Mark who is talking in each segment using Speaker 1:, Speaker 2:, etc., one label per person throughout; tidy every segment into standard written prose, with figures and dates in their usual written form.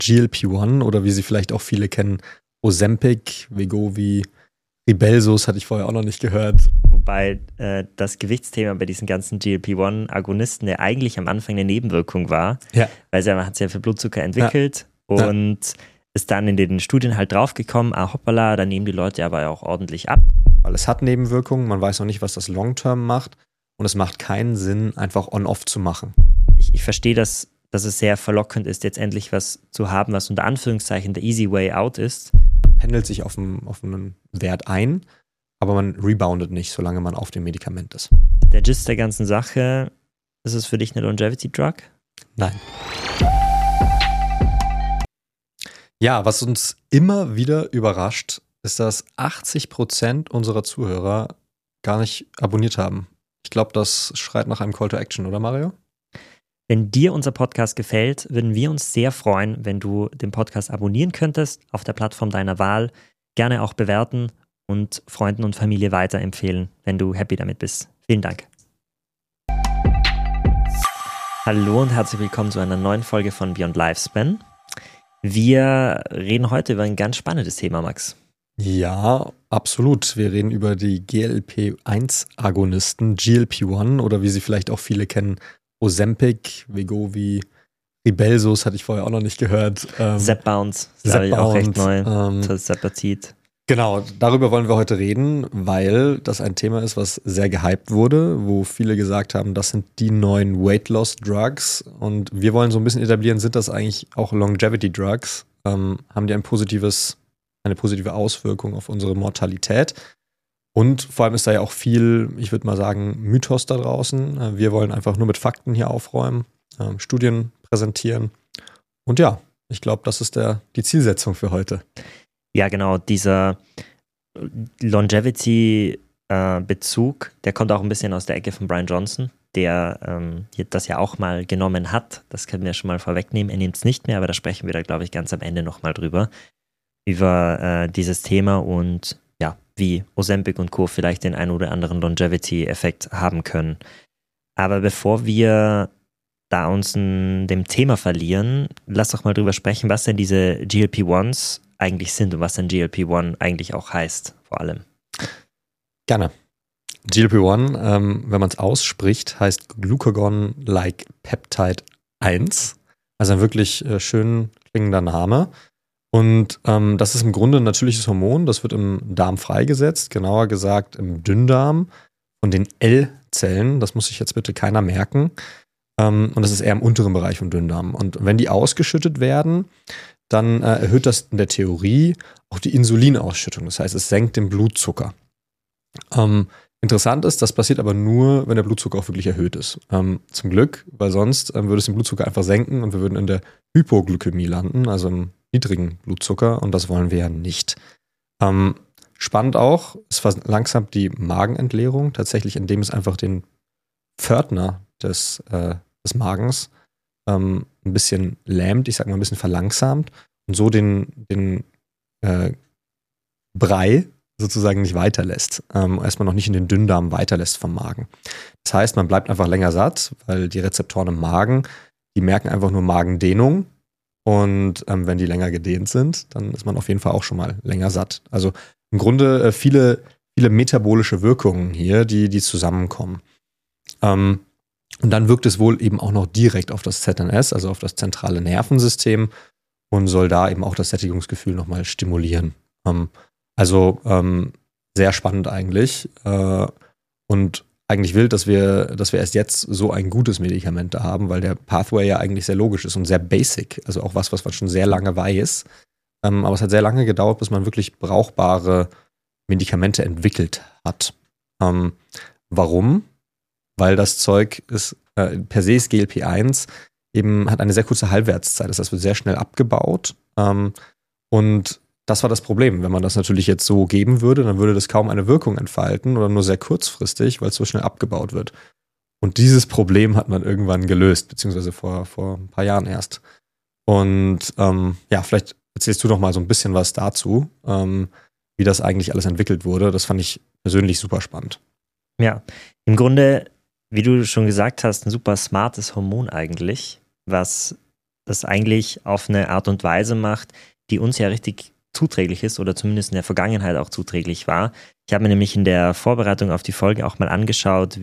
Speaker 1: GLP-1 oder wie sie vielleicht auch viele kennen, Ozempic, Wegovy, Rybelsus hatte ich vorher auch noch nicht gehört.
Speaker 2: Wobei das Gewichtsthema bei diesen ganzen GLP-1-Agonisten ja eigentlich am Anfang eine Nebenwirkung war, weil man hat es ja für Blutzucker entwickelt und ist dann in den Studien halt draufgekommen, hoppala, da nehmen die Leute aber auch ordentlich ab.
Speaker 1: Weil es hat Nebenwirkungen, man weiß noch nicht, was das Long-Term macht und es macht keinen Sinn, einfach on-off zu machen.
Speaker 2: Ich verstehe, dass es sehr verlockend ist, jetzt endlich was zu haben, was unter Anführungszeichen der easy way out ist.
Speaker 1: Man pendelt sich auf einen Wert ein, aber man reboundet nicht, solange man auf dem Medikament ist.
Speaker 2: Der Gist der ganzen Sache, ist es für dich eine Longevity-Drug?
Speaker 1: Nein. Ja, was uns immer wieder überrascht, ist, dass 80% unserer Zuhörer gar nicht abonniert haben. Ich glaube, das schreit nach einem Call to Action, oder Mario?
Speaker 2: Wenn dir unser Podcast gefällt, würden wir uns sehr freuen, wenn du den Podcast abonnieren könntest, auf der Plattform deiner Wahl, gerne auch bewerten und Freunden und Familie weiterempfehlen, wenn du happy damit bist. Vielen Dank. Hallo und herzlich willkommen zu einer neuen Folge von Beyond Lifespan. Wir reden heute über ein ganz spannendes Thema, Max.
Speaker 1: Ja, absolut. Wir reden über die GLP-1-Agonisten, GLP-1 oder wie sie vielleicht auch viele kennen, Ozempic, Wegovy, Rybelsus hatte ich vorher auch noch nicht gehört.
Speaker 2: Zepbound, das ist auch recht neu. Tirzepatid.
Speaker 1: Genau, darüber wollen wir heute reden, weil das ein Thema ist, was sehr gehypt wurde, wo viele gesagt haben, das sind die neuen Weight-Loss-Drugs und wir wollen so ein bisschen etablieren, sind das eigentlich auch Longevity-Drugs? Haben die eine positive Auswirkung auf unsere Mortalität? Und vor allem ist da ja auch viel, ich würde mal sagen, Mythos da draußen. Wir wollen einfach nur mit Fakten hier aufräumen, Studien präsentieren. Und ja, ich glaube, das ist die Zielsetzung für heute.
Speaker 2: Ja, genau, dieser Longevity-Bezug, der kommt auch ein bisschen aus der Ecke von Brian Johnson, der das ja auch mal genommen hat. Das können wir schon mal vorwegnehmen. Er nimmt es nicht mehr, aber da sprechen wir da, glaube ich, ganz am Ende nochmal drüber. Über dieses Thema und ja, wie Ozempic und Co. vielleicht den einen oder anderen Longevity-Effekt haben können. Aber bevor wir da uns dem Thema verlieren, lass doch mal drüber sprechen, was denn diese GLP-1s eigentlich sind und was denn GLP-1 eigentlich auch heißt, vor allem.
Speaker 1: Gerne. GLP-1, wenn man es ausspricht, heißt Glucagon-like Peptide 1. Also ein wirklich schön klingender Name. Und das ist im Grunde ein natürliches Hormon, das wird im Darm freigesetzt, genauer gesagt im Dünndarm von den L-Zellen, das muss sich jetzt bitte keiner merken. Und das ist eher im unteren Bereich vom Dünndarm. Und wenn die ausgeschüttet werden, dann erhöht das in der Theorie auch die Insulinausschüttung, das heißt, es senkt den Blutzucker. Interessant ist, das passiert aber nur, wenn der Blutzucker auch wirklich erhöht ist. Zum Glück, weil sonst würde es den Blutzucker einfach senken und wir würden in der Hypoglykämie landen, also im niedrigen Blutzucker, und das wollen wir ja nicht. Spannend auch, es verlangsamt die Magenentleerung, tatsächlich indem es einfach den Pförtner des Magens ein bisschen lähmt, ich sag mal ein bisschen verlangsamt und so den Brei sozusagen nicht weiterlässt. Erstmal noch nicht in den Dünndarm weiterlässt vom Magen. Das heißt, man bleibt einfach länger satt, weil die Rezeptoren im Magen, die merken einfach nur Magendehnung. Und wenn die länger gedehnt sind, dann ist man auf jeden Fall auch schon mal länger satt. Also im Grunde viele metabolische Wirkungen hier, die zusammenkommen. Und dann wirkt es wohl eben auch noch direkt auf das ZNS, also auf das zentrale Nervensystem und soll da eben auch das Sättigungsgefühl nochmal stimulieren. Sehr spannend eigentlich. Und eigentlich wild, dass wir erst jetzt so ein gutes Medikament da haben, weil der Pathway ja eigentlich sehr logisch ist und sehr basic, also auch was man schon sehr lange weiß. Aber es hat sehr lange gedauert, bis man wirklich brauchbare Medikamente entwickelt hat. Warum? Weil das Zeug ist, per se ist GLP-1 eben, hat eine sehr kurze Halbwertszeit, das heißt, es wird sehr schnell abgebaut. Und das war das Problem. Wenn man das natürlich jetzt so geben würde, dann würde das kaum eine Wirkung entfalten oder nur sehr kurzfristig, weil es so schnell abgebaut wird. Und dieses Problem hat man irgendwann gelöst, beziehungsweise vor ein paar Jahren erst. Und vielleicht erzählst du doch mal so ein bisschen was dazu, wie das eigentlich alles entwickelt wurde. Das fand ich persönlich super spannend.
Speaker 2: Ja, im Grunde, wie du schon gesagt hast, ein super smartes Hormon eigentlich, was das eigentlich auf eine Art und Weise macht, die uns ja richtig zuträglich ist oder zumindest in der Vergangenheit auch zuträglich war. Ich habe mir nämlich in der Vorbereitung auf die Folge auch mal angeschaut,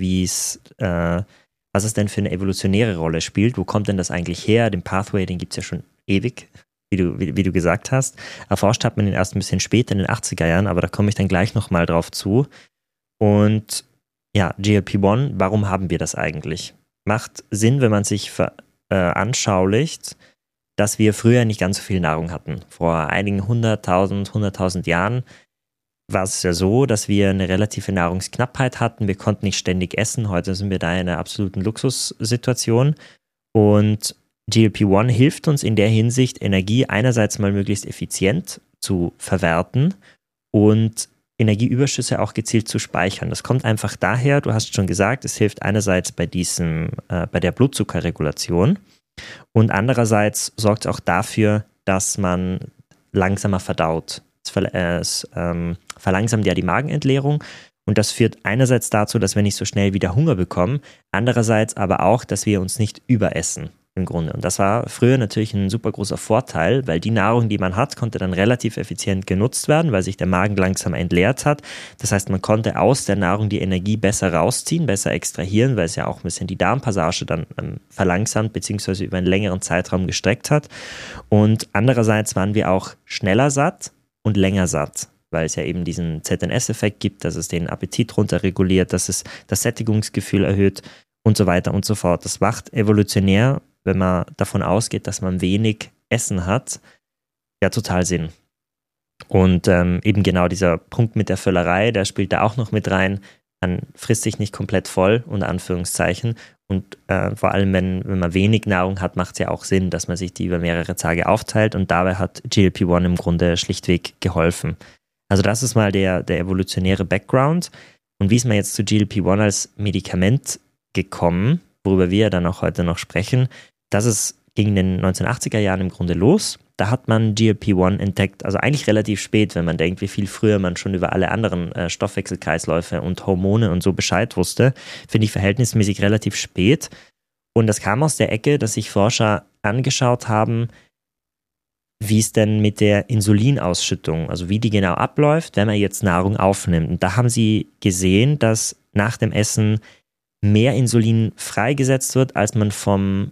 Speaker 2: was es denn für eine evolutionäre Rolle spielt. Wo kommt denn das eigentlich her? Den Pathway, den gibt es ja schon ewig, wie du gesagt hast. Erforscht hat man ihn erst ein bisschen später in den 80er Jahren, aber da komme ich dann gleich nochmal drauf zu. Und ja, GLP-1, warum haben wir das eigentlich? Macht Sinn, wenn man sich veranschaulicht, dass wir früher nicht ganz so viel Nahrung hatten. Vor einigen 100.000 Jahren war es ja so, dass wir eine relative Nahrungsknappheit hatten. Wir konnten nicht ständig essen. Heute sind wir da in einer absoluten Luxussituation. Und GLP-1 hilft uns in der Hinsicht, Energie einerseits mal möglichst effizient zu verwerten und Energieüberschüsse auch gezielt zu speichern. Das kommt einfach daher, du hast schon gesagt, es hilft einerseits bei der Blutzuckerregulation und andererseits sorgt es auch dafür, dass man langsamer verdaut. Es verlangsamt ja die Magenentleerung und das führt einerseits dazu, dass wir nicht so schnell wieder Hunger bekommen, andererseits aber auch, dass wir uns nicht überessen im Grunde. Und das war früher natürlich ein super großer Vorteil, weil die Nahrung, die man hat, konnte dann relativ effizient genutzt werden, weil sich der Magen langsam entleert hat. Das heißt, man konnte aus der Nahrung die Energie besser rausziehen, besser extrahieren, weil es ja auch ein bisschen die Darmpassage dann verlangsamt bzw. über einen längeren Zeitraum gestreckt hat. Und andererseits waren wir auch schneller satt und länger satt, weil es ja eben diesen ZNS-Effekt gibt, dass es den Appetit runterreguliert, dass es das Sättigungsgefühl erhöht und so weiter und so fort. Das macht evolutionär, wenn man davon ausgeht, dass man wenig Essen hat, ja total Sinn. Und eben genau dieser Punkt mit der Völlerei, der spielt da auch noch mit rein. Man frisst sich nicht komplett voll, unter Anführungszeichen. Und vor allem, wenn man wenig Nahrung hat, macht es ja auch Sinn, dass man sich die über mehrere Tage aufteilt. Und dabei hat GLP-1 im Grunde schlichtweg geholfen. Also das ist mal der evolutionäre Background. Und wie ist man jetzt zu GLP-1 als Medikament gekommen, worüber wir dann auch heute noch sprechen? Das ging in den 1980er Jahren im Grunde los. Da hat man GLP-1 entdeckt, also eigentlich relativ spät, wenn man denkt, wie viel früher man schon über alle anderen Stoffwechselkreisläufe und Hormone und so Bescheid wusste, finde ich verhältnismäßig relativ spät. Und das kam aus der Ecke, dass sich Forscher angeschaut haben, wie es denn mit der Insulinausschüttung, also wie die genau abläuft, wenn man jetzt Nahrung aufnimmt. Und da haben sie gesehen, dass nach dem Essen mehr Insulin freigesetzt wird, als man vom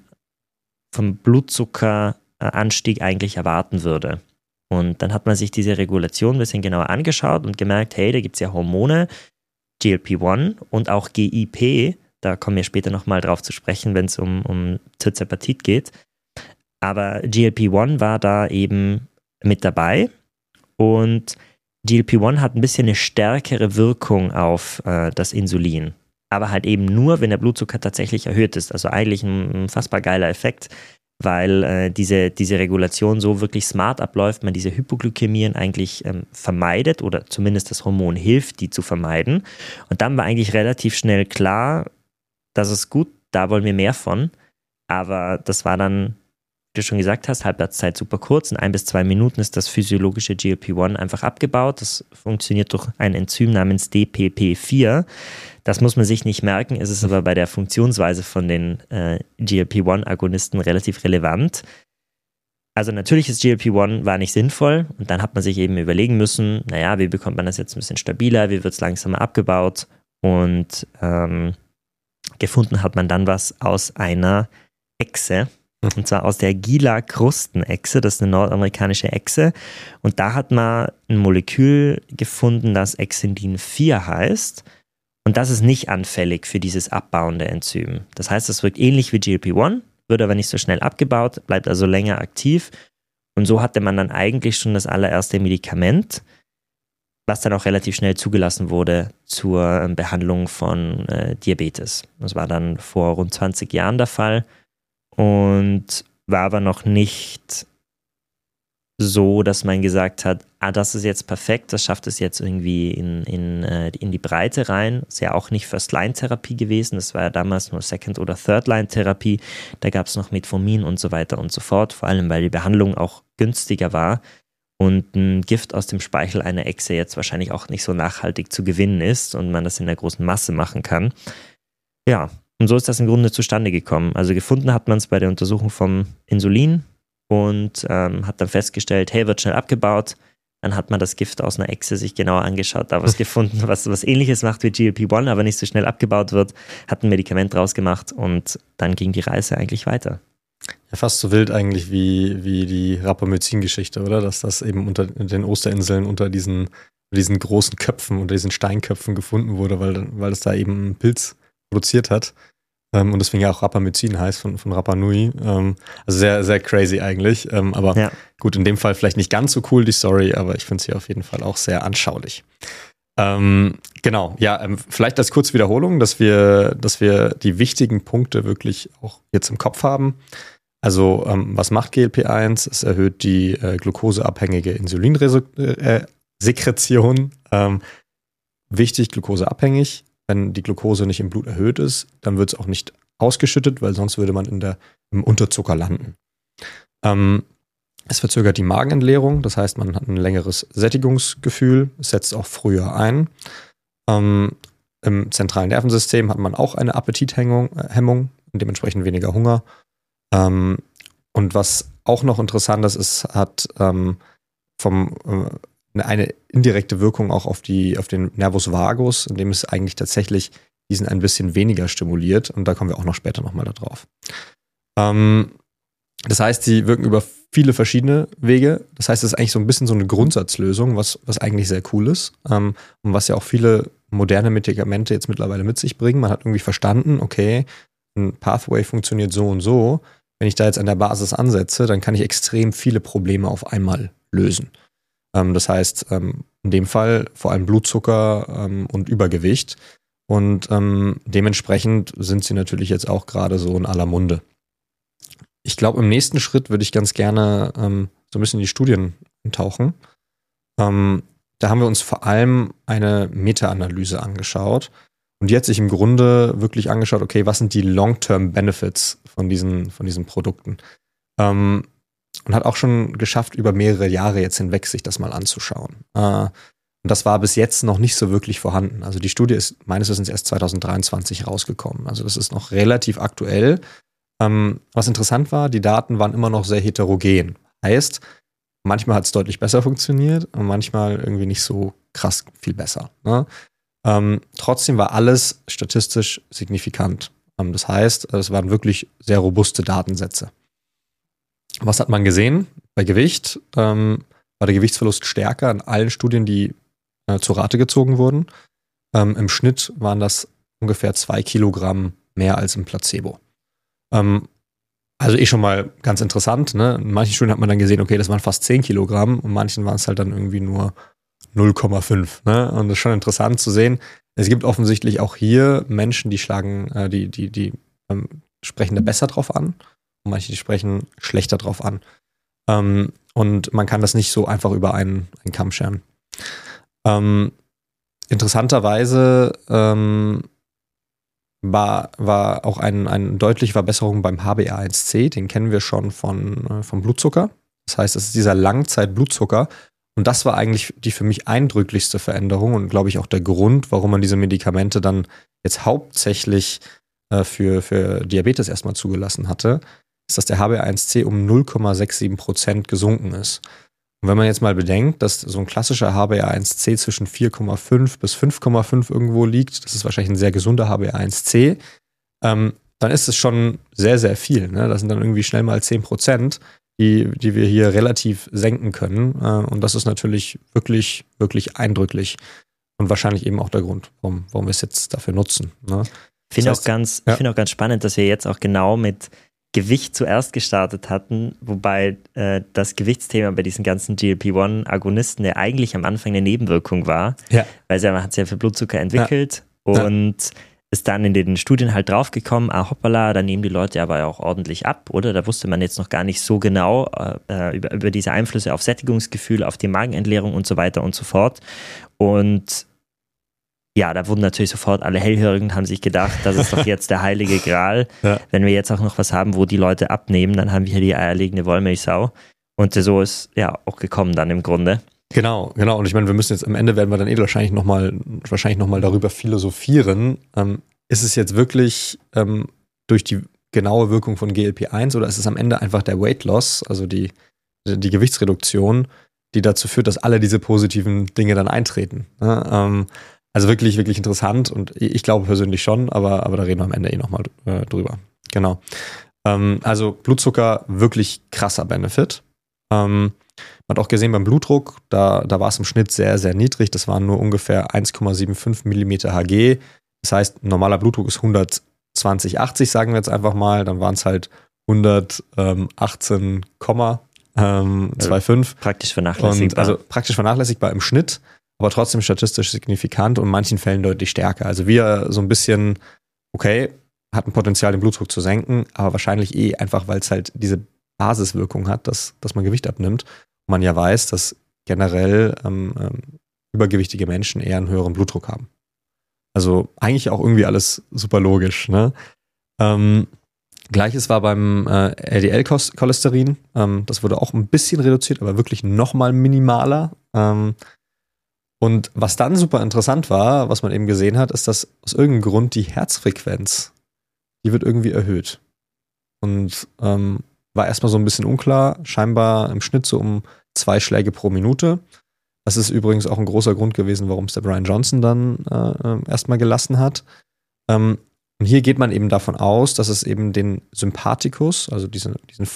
Speaker 2: Blutzuckeranstieg eigentlich erwarten würde. Und dann hat man sich diese Regulation ein bisschen genauer angeschaut und gemerkt, hey, da gibt es ja Hormone, GLP-1 und auch GIP, da kommen wir später nochmal drauf zu sprechen, wenn es um Zirzepatit geht. Aber GLP-1 war da eben mit dabei und GLP-1 hat ein bisschen eine stärkere Wirkung auf das Insulin. Aber halt eben nur, wenn der Blutzucker tatsächlich erhöht ist. Also eigentlich ein unfassbar geiler Effekt, weil diese Regulation so wirklich smart abläuft, man diese Hypoglykämien eigentlich vermeidet oder zumindest das Hormon hilft, die zu vermeiden. Und dann war eigentlich relativ schnell klar, das ist gut, da wollen wir mehr von. Aber das war dann, wie du schon gesagt hast, Halbwertszeit super kurz. In 1 bis 2 Minuten ist das physiologische GLP-1 einfach abgebaut. Das funktioniert durch ein Enzym namens DPP4. Das muss man sich nicht merken, es ist aber bei der Funktionsweise von den GLP-1-Agonisten relativ relevant. Also natürlich ist GLP-1 war nicht sinnvoll und dann hat man sich eben überlegen müssen, naja, wie bekommt man das jetzt ein bisschen stabiler, wie wird es langsamer abgebaut und gefunden hat man dann was aus einer Echse. Und zwar aus der Gila-Krustenechse, das ist eine nordamerikanische Echse. Und da hat man ein Molekül gefunden, das Exendin 4 heißt. Und das ist nicht anfällig für dieses abbauende Enzym. Das heißt, es wirkt ähnlich wie GLP-1, wird aber nicht so schnell abgebaut, bleibt also länger aktiv. Und so hatte man dann eigentlich schon das allererste Medikament, was dann auch relativ schnell zugelassen wurde zur Behandlung von Diabetes. Das war dann vor rund 20 Jahren der Fall. Und war aber noch nicht so, dass man gesagt hat, das ist jetzt perfekt, das schafft es jetzt irgendwie in die Breite rein. Ist ja auch nicht First-Line-Therapie gewesen, das war ja damals nur Second- oder Third-Line-Therapie. Da gab es noch Metformin und so weiter und so fort, vor allem weil die Behandlung auch günstiger war und ein Gift aus dem Speichel einer Echse jetzt wahrscheinlich auch nicht so nachhaltig zu gewinnen ist und man das in der großen Masse machen kann. Ja, Und so ist das im Grunde zustande gekommen. Also gefunden hat man es bei der Untersuchung vom Insulin und hat dann festgestellt, hey, wird schnell abgebaut. Dann hat man das Gift aus einer Echse sich genauer angeschaut, da was gefunden, was Ähnliches macht wie GLP-1, aber nicht so schnell abgebaut wird, hat ein Medikament draus gemacht und dann ging die Reise eigentlich weiter.
Speaker 1: Ja, fast so wild eigentlich wie die Rapamycin-Geschichte, oder? Dass das eben unter den Osterinseln unter diesen großen Köpfen, unter diesen Steinköpfen gefunden wurde, weil es da eben einen Pilz produziert hat. Und deswegen ja auch Rapamycin heißt von Rapa Nui. Also sehr, sehr crazy eigentlich. Aber gut, in dem Fall vielleicht nicht ganz so cool, die Story, aber ich finde sie auf jeden Fall auch sehr anschaulich. Genau, ja, vielleicht als kurze Wiederholung, dass wir die wichtigen Punkte wirklich auch jetzt im Kopf haben. Also, was macht GLP-1? Es erhöht die glukoseabhängige Insulinsekretion. Wichtig, glukoseabhängig. Wenn die Glucose nicht im Blut erhöht ist, dann wird es auch nicht ausgeschüttet, weil sonst würde man im Unterzucker landen. Es verzögert die Magenentleerung, das heißt, man hat ein längeres Sättigungsgefühl, es setzt auch früher ein. Im zentralen Nervensystem hat man auch eine Appetithemmung und dementsprechend weniger Hunger. Und was auch noch interessant ist, hat eine indirekte Wirkung auch auf den Nervus vagus, indem es eigentlich tatsächlich diesen ein bisschen weniger stimuliert. Und da kommen wir auch noch später nochmal da drauf. Das heißt, sie wirken über viele verschiedene Wege. Das heißt, es ist eigentlich so ein bisschen so eine Grundsatzlösung, was eigentlich sehr cool ist. Und was ja auch viele moderne Medikamente jetzt mittlerweile mit sich bringen. Man hat irgendwie verstanden, okay, ein Pathway funktioniert so und so. Wenn ich da jetzt an der Basis ansetze, dann kann ich extrem viele Probleme auf einmal lösen. Das heißt, in dem Fall vor allem Blutzucker und Übergewicht. Und dementsprechend sind sie natürlich jetzt auch gerade so in aller Munde. Ich glaube, im nächsten Schritt würde ich ganz gerne so ein bisschen in die Studien tauchen. Da haben wir uns vor allem eine Meta-Analyse angeschaut. Und die hat sich im Grunde wirklich angeschaut, okay, was sind die Long-Term-Benefits von diesen Produkten? Und hat auch schon geschafft, über mehrere Jahre jetzt hinweg sich das mal anzuschauen. Und das war bis jetzt noch nicht so wirklich vorhanden. Also die Studie ist meines Wissens erst 2023 rausgekommen. Also das ist noch relativ aktuell. Was interessant war, die Daten waren immer noch sehr heterogen. Heißt, manchmal hat es deutlich besser funktioniert und manchmal irgendwie nicht so krass viel besser. Ne? Trotzdem war alles statistisch signifikant. Das heißt, es waren wirklich sehr robuste Datensätze. Was hat man gesehen? Bei Gewicht war der Gewichtsverlust stärker in allen Studien, die zur Rate gezogen wurden. Im Schnitt waren das ungefähr 2 Kilogramm mehr als im Placebo. Also schon mal ganz interessant. Ne? In manchen Studien hat man dann gesehen, okay, das waren fast 10 Kilogramm und manchen waren es halt dann irgendwie nur 0,5. Ne? Und das ist schon interessant zu sehen. Es gibt offensichtlich auch hier Menschen, die sprechen da besser drauf an. Und manche, die sprechen schlechter drauf an. Und man kann das nicht so einfach über einen Kamm scheren. Interessanterweise war auch eine deutliche Verbesserung beim HbA1c. Den kennen wir schon vom Blutzucker. Das heißt, es ist dieser Langzeit-Blutzucker. Und das war eigentlich die für mich eindrücklichste Veränderung und, glaube ich, auch der Grund, warum man diese Medikamente dann jetzt hauptsächlich für Diabetes erstmal zugelassen hatte, ist, dass der HbA1c um 0,67% gesunken ist. Und wenn man jetzt mal bedenkt, dass so ein klassischer HbA1c zwischen 4,5 bis 5,5 irgendwo liegt, das ist wahrscheinlich ein sehr gesunder HbA1c, dann ist es schon sehr, sehr viel. Ne? Das sind dann irgendwie schnell mal 10%, die wir hier relativ senken können. Und das ist natürlich wirklich, wirklich eindrücklich und wahrscheinlich eben auch der Grund, warum wir es jetzt dafür nutzen. Ne?
Speaker 2: Ich finde auch ganz spannend, dass wir jetzt auch genau mit Gewicht zuerst gestartet hatten, wobei das Gewichtsthema bei diesen ganzen GLP-1-Agonisten ja eigentlich am Anfang eine Nebenwirkung war, weil man hat es ja für Blutzucker entwickelt und ist dann in den Studien halt draufgekommen, hoppala, da nehmen die Leute aber auch ordentlich ab, oder? Da wusste man jetzt noch gar nicht so genau über diese Einflüsse auf Sättigungsgefühl, auf die Magenentleerung und so weiter und so fort. Und ja, da wurden natürlich sofort alle hellhörig und haben sich gedacht, das ist doch jetzt der heilige Gral. Ja. Wenn wir jetzt auch noch was haben, wo die Leute abnehmen, dann haben wir hier die eierlegende Wollmilchsau. Und so ist ja auch gekommen dann im Grunde.
Speaker 1: Genau. Und ich meine, wir müssen jetzt am Ende werden wir dann wahrscheinlich noch mal darüber philosophieren. ist es jetzt wirklich durch die genaue Wirkung von GLP-1 oder ist es am Ende einfach der Weight Loss, also die Gewichtsreduktion, die dazu führt, dass alle diese positiven Dinge dann eintreten. Ne? Also wirklich, wirklich interessant und ich glaube persönlich schon, aber da reden wir am Ende nochmal drüber. Genau. Also Blutzucker, wirklich krasser Benefit. Man hat auch gesehen beim Blutdruck, da war es im Schnitt sehr, sehr niedrig. Das waren nur ungefähr 1,75 mm Hg. Das heißt, ein normaler Blutdruck ist 120/80, sagen wir jetzt einfach mal. Dann waren es halt 118,25.
Speaker 2: Praktisch vernachlässigbar.
Speaker 1: Also praktisch vernachlässigbar im Schnitt, aber trotzdem statistisch signifikant und in manchen Fällen deutlich stärker. Also wir so ein bisschen, okay, hat ein Potenzial, den Blutdruck zu senken, aber wahrscheinlich einfach, weil es halt diese Basiswirkung hat, dass man Gewicht abnimmt. Und man ja weiß, dass generell übergewichtige Menschen eher einen höheren Blutdruck haben. Also eigentlich auch irgendwie alles super logisch. Ne? Gleiches war beim LDL-Cholesterin. Das wurde auch ein bisschen reduziert, aber wirklich nochmal minimaler. Und was dann super interessant war, was man eben gesehen hat, ist, dass aus irgendeinem Grund die Herzfrequenz, die wird irgendwie erhöht. Und war erstmal so ein bisschen unklar, scheinbar im Schnitt so um 2 Schläge pro Minute. Das ist übrigens auch ein großer Grund gewesen, warum es der Brian Johnson dann erstmal gelassen hat. Und hier geht man eben davon aus, dass es eben den Sympathikus, also diesen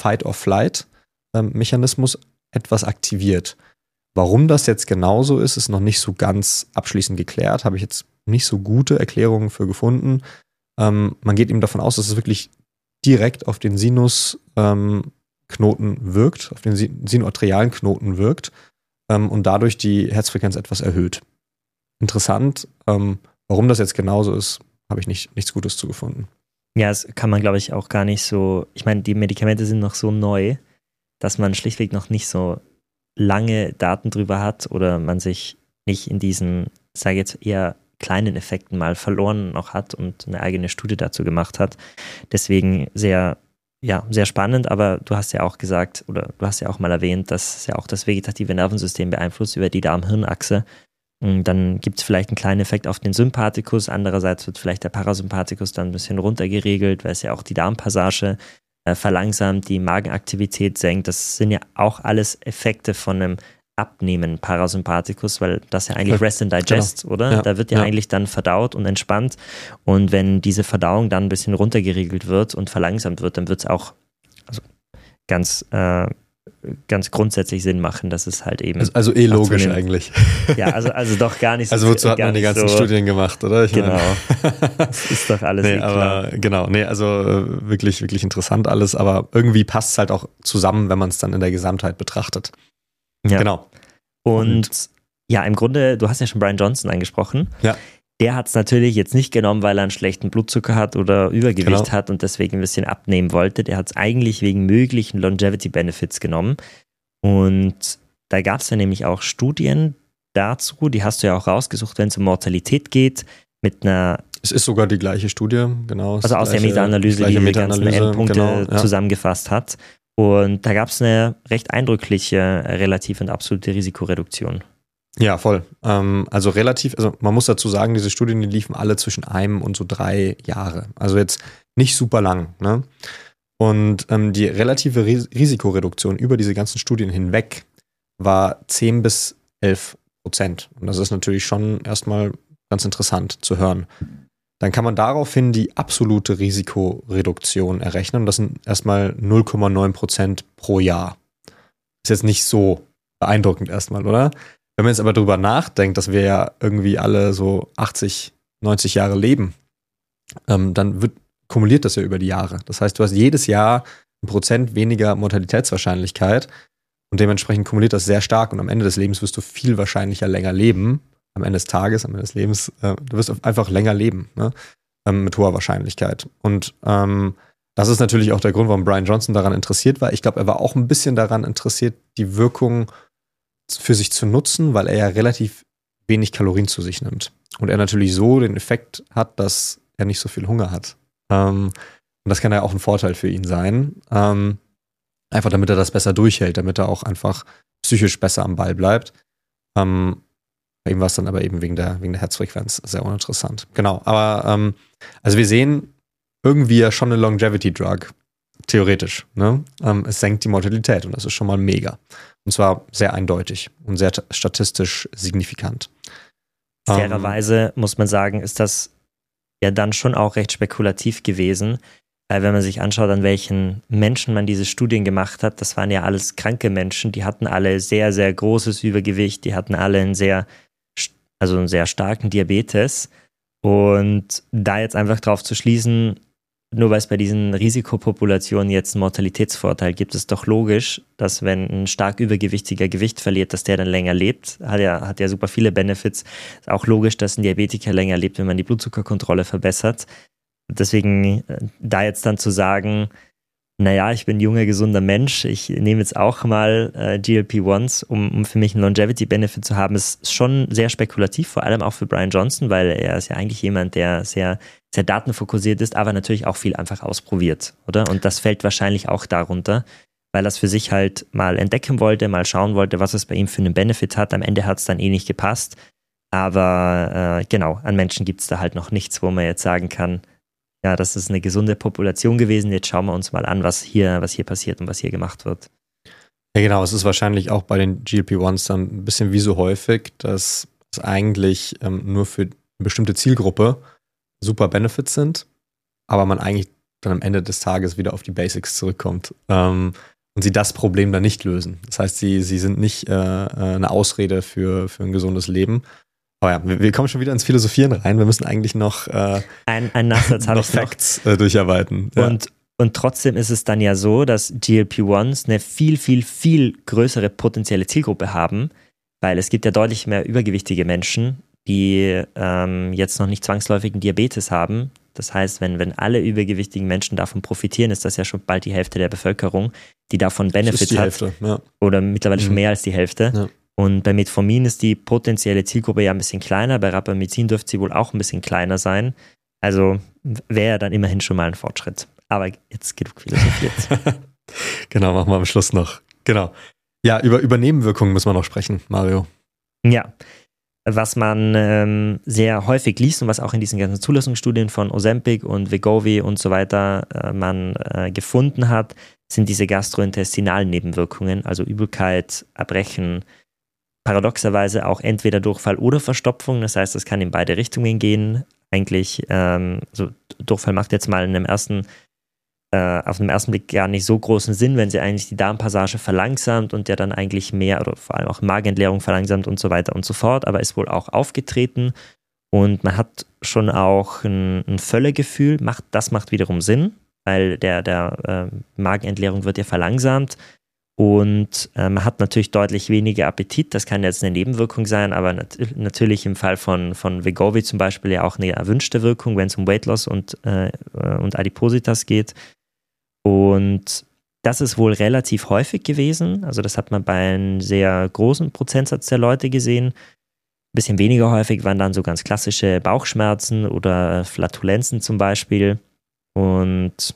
Speaker 1: Fight-or-Flight-Mechanismus etwas aktiviert. Warum das jetzt genauso ist noch nicht so ganz abschließend geklärt. Habe ich jetzt nicht so gute Erklärungen für gefunden. Man geht eben davon aus, dass es wirklich direkt auf den Sinusknoten wirkt, auf den sinuarterialen Knoten wirkt und dadurch die Herzfrequenz etwas erhöht. Interessant. Warum das jetzt genauso ist, habe ich nichts Gutes zugefunden.
Speaker 2: Ja, das kann man, glaube ich, auch gar nicht so. Ich meine, die Medikamente sind noch so neu, dass man schlichtweg noch nicht so lange Daten drüber hat oder man sich nicht in diesen, sage ich jetzt eher kleinen Effekten mal verloren noch hat und eine eigene Studie dazu gemacht hat. Deswegen sehr spannend, aber du hast ja auch gesagt, oder du hast ja auch mal erwähnt, dass es ja auch das vegetative Nervensystem beeinflusst über die Darm-Hirn-Achse. Und dann gibt es vielleicht einen kleinen Effekt auf den Sympathikus, andererseits wird vielleicht der Parasympathikus dann ein bisschen runtergeregelt, weil es ja auch die Darmpassage verlangsamt, die Magenaktivität senkt. Das sind ja auch alles Effekte von einem Abnehmen Parasympathikus, weil das ja eigentlich Rest and Digest, genau. Oder? Ja, da wird ja eigentlich dann verdaut und entspannt und wenn diese Verdauung dann ein bisschen runtergeregelt wird und verlangsamt wird, dann wird es auch ganz grundsätzlich Sinn machen, dass es halt eben...
Speaker 1: Also logisch eigentlich.
Speaker 2: Ja, also doch gar nicht so...
Speaker 1: Also wozu hat man die ganzen Studien gemacht, oder?
Speaker 2: Genau. Das ist doch alles
Speaker 1: klar. Genau, also wirklich, wirklich interessant alles, aber irgendwie passt es halt auch zusammen, wenn man es dann in der Gesamtheit betrachtet.
Speaker 2: Ja.
Speaker 1: Genau.
Speaker 2: Und ja, im Grunde, du hast ja schon Brian Johnson angesprochen.
Speaker 1: Ja.
Speaker 2: Der hat es natürlich jetzt nicht genommen, weil er einen schlechten Blutzucker hat oder Übergewicht hat und deswegen ein bisschen abnehmen wollte. Der hat es eigentlich wegen möglichen Longevity-Benefits genommen. Und da gab es ja nämlich auch Studien dazu, die hast du ja auch rausgesucht, wenn es um Mortalität geht, mit einer...
Speaker 1: Es ist sogar die gleiche Studie, genau.
Speaker 2: Also aus der Meta-Analyse, die die ganzen Endpunkte zusammengefasst hat. Und da gab es eine recht eindrückliche relative und absolute Risikoreduktion.
Speaker 1: Ja, voll. Also man muss dazu sagen, diese Studien, die liefen alle zwischen 1 und so 3 Jahre. Also jetzt nicht super lang. Ne? Und die relative Risikoreduktion über diese ganzen Studien hinweg war 10-11%. Und das ist natürlich schon erstmal ganz interessant zu hören. Dann kann man daraufhin die absolute Risikoreduktion errechnen. Und das sind erstmal 0,9% pro Jahr. Ist jetzt nicht so beeindruckend erstmal, oder? Wenn man jetzt aber drüber nachdenkt, dass wir ja irgendwie alle so 80, 90 Jahre leben, dann kumuliert das ja über die Jahre. Das heißt, du hast jedes Jahr 1% weniger Mortalitätswahrscheinlichkeit und dementsprechend kumuliert das sehr stark und am Ende des Lebens wirst du viel wahrscheinlicher länger leben. Am Ende des Tages, am Ende des Lebens, du wirst einfach länger leben, ne? Mit hoher Wahrscheinlichkeit. Und das ist natürlich auch der Grund, warum Brian Johnson daran interessiert war. Ich glaube, er war auch ein bisschen daran interessiert, die Wirkung für sich zu nutzen, weil er ja relativ wenig Kalorien zu sich nimmt. Und er natürlich so den Effekt hat, dass er nicht so viel Hunger hat. Und das kann ja auch ein Vorteil für ihn sein. Einfach damit er das besser durchhält, damit er auch einfach psychisch besser am Ball bleibt. Bei ihm war es dann aber eben wegen der Herzfrequenz sehr uninteressant. Genau, aber also wir sehen irgendwie ja schon eine Longevity-Drug, theoretisch. Ne? Es senkt die Mortalität und das ist schon mal mega. Und zwar sehr eindeutig und sehr statistisch signifikant.
Speaker 2: Fairerweise muss man sagen, ist das ja dann schon auch recht spekulativ gewesen, weil wenn man sich anschaut, an welchen Menschen man diese Studien gemacht hat, das waren ja alles kranke Menschen, die hatten alle sehr, sehr großes Übergewicht, die hatten alle einen sehr starken Diabetes. Und da jetzt einfach drauf zu schließen, nur weil es bei diesen Risikopopulationen jetzt einen Mortalitätsvorteil gibt, ist doch logisch, dass wenn ein stark Übergewichtiger Gewicht verliert, dass der dann länger lebt. Hat ja super viele Benefits. Ist auch logisch, dass ein Diabetiker länger lebt, wenn man die Blutzuckerkontrolle verbessert. Deswegen da jetzt dann zu sagen, naja, ich bin ein junger, gesunder Mensch, ich nehme jetzt auch mal GLP-1, um für mich einen Longevity-Benefit zu haben, ist schon sehr spekulativ, vor allem auch für Brian Johnson, weil er ist ja eigentlich jemand, der sehr, sehr datenfokussiert ist, aber natürlich auch viel einfach ausprobiert, oder? Und das fällt wahrscheinlich auch darunter, weil er es für sich halt mal entdecken wollte, mal schauen wollte, was es bei ihm für einen Benefit hat. Am Ende hat es dann eh nicht gepasst, aber genau, an Menschen gibt es da halt noch nichts, wo man jetzt sagen kann, ja, das ist eine gesunde Population gewesen. Jetzt schauen wir uns mal an, was hier passiert und was hier gemacht wird.
Speaker 1: Ja, genau. Es ist wahrscheinlich auch bei den GLP-1s dann ein bisschen wie so häufig, dass es eigentlich nur für eine bestimmte Zielgruppe super Benefits sind, aber man eigentlich dann am Ende des Tages wieder auf die Basics zurückkommt und sie das Problem dann nicht lösen. Das heißt, sie sind nicht eine Ausrede für ein gesundes Leben. Aber ja, wir kommen schon wieder ins Philosophieren rein. Wir müssen eigentlich noch
Speaker 2: ein Nachsatz habe ich
Speaker 1: Facts durcharbeiten.
Speaker 2: Ja. Und trotzdem ist es dann ja so, dass GLP-1s eine viel, viel, viel größere potenzielle Zielgruppe haben, weil es gibt ja deutlich mehr übergewichtige Menschen, die jetzt noch nicht zwangsläufigen Diabetes haben. Das heißt, wenn alle übergewichtigen Menschen davon profitieren, ist das ja schon bald die Hälfte der Bevölkerung, die davon Benefits hat.
Speaker 1: Hälfte, ja.
Speaker 2: Oder mittlerweile schon mehr als die Hälfte. Ja. Und bei Metformin ist die potenzielle Zielgruppe ja ein bisschen kleiner, bei Rapamycin dürfte sie wohl auch ein bisschen kleiner sein. Also wäre dann immerhin schon mal ein Fortschritt. Aber jetzt genug philosophiert.
Speaker 1: Genau, machen wir am Schluss noch. Genau. Ja, über Nebenwirkungen müssen wir noch sprechen, Mario.
Speaker 2: Ja, was man sehr häufig liest und was auch in diesen ganzen Zulassungsstudien von Ozempic und Wegovy und so weiter man gefunden hat, sind diese gastrointestinalen Nebenwirkungen, also Übelkeit, Erbrechen, paradoxerweise auch entweder Durchfall oder Verstopfung, das heißt, das kann in beide Richtungen gehen. Eigentlich, Durchfall macht jetzt mal auf den ersten Blick gar nicht so großen Sinn, wenn sie eigentlich die Darmpassage verlangsamt und ja dann eigentlich mehr oder vor allem auch Magenentleerung verlangsamt und so weiter und so fort, aber ist wohl auch aufgetreten und man hat schon auch ein Völlegefühl, das macht wiederum Sinn, weil der Magenentleerung wird ja verlangsamt. Und man hat natürlich deutlich weniger Appetit, das kann jetzt eine Nebenwirkung sein, aber natürlich im Fall von Wegovy zum Beispiel ja auch eine erwünschte Wirkung, wenn es um Weight Loss und Adipositas geht. Und das ist wohl relativ häufig gewesen, also das hat man bei einem sehr großen Prozentsatz der Leute gesehen. Ein bisschen weniger häufig waren dann so ganz klassische Bauchschmerzen oder Flatulenzen zum Beispiel. Und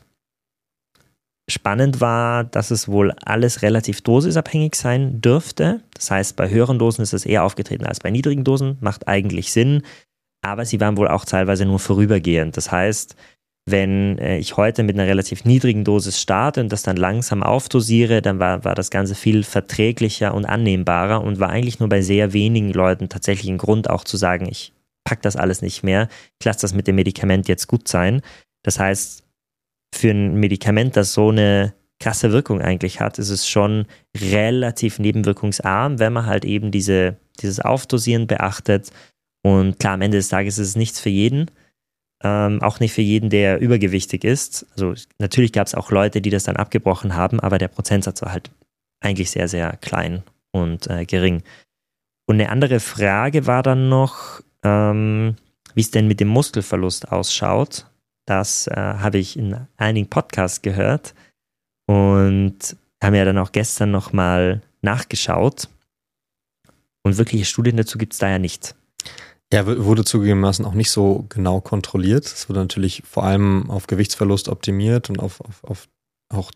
Speaker 2: spannend war, dass es wohl alles relativ dosisabhängig sein dürfte. Das heißt, bei höheren Dosen ist es eher aufgetreten als bei niedrigen Dosen. Macht eigentlich Sinn, aber sie waren wohl auch teilweise nur vorübergehend. Das heißt, wenn ich heute mit einer relativ niedrigen Dosis starte und das dann langsam aufdosiere, dann war das Ganze viel verträglicher und annehmbarer und war eigentlich nur bei sehr wenigen Leuten tatsächlich ein Grund auch zu sagen, ich packe das alles nicht mehr, ich lasse das mit dem Medikament jetzt gut sein. Das heißt, für ein Medikament, das so eine krasse Wirkung eigentlich hat, ist es schon relativ nebenwirkungsarm, wenn man halt eben dieses Aufdosieren beachtet. Und klar, am Ende des Tages ist es nichts für jeden, auch nicht für jeden, der übergewichtig ist. Also natürlich gab es auch Leute, die das dann abgebrochen haben, aber der Prozentsatz war halt eigentlich sehr, sehr klein und gering. Und eine andere Frage war dann noch, wie es denn mit dem Muskelverlust ausschaut. Das habe ich in einigen Podcasts gehört und haben ja dann auch gestern nochmal nachgeschaut. Und wirkliche Studien dazu gibt es da ja nicht.
Speaker 1: Ja, wurde zugegebenermaßen auch nicht so genau kontrolliert. Es wurde natürlich vor allem auf Gewichtsverlust optimiert und auf auch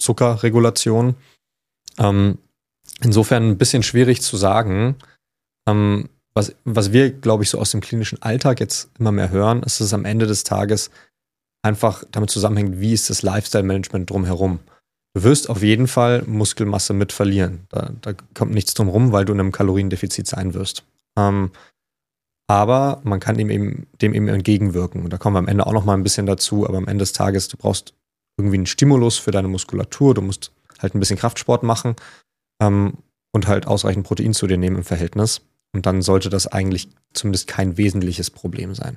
Speaker 1: Zuckerregulation. Insofern ein bisschen schwierig zu sagen. was wir, glaube ich, so aus dem klinischen Alltag jetzt immer mehr hören, ist, dass es am Ende des Tages einfach damit zusammenhängt, wie ist das Lifestyle-Management drumherum. Du wirst auf jeden Fall Muskelmasse mit verlieren. Da kommt nichts drum rum, weil du in einem Kaloriendefizit sein wirst. Aber man kann dem eben entgegenwirken. Und da kommen wir am Ende auch noch mal ein bisschen dazu. Aber am Ende des Tages, du brauchst irgendwie einen Stimulus für deine Muskulatur. Du musst halt ein bisschen Kraftsport machen und halt ausreichend Protein zu dir nehmen im Verhältnis. Und dann sollte das eigentlich zumindest kein wesentliches Problem sein.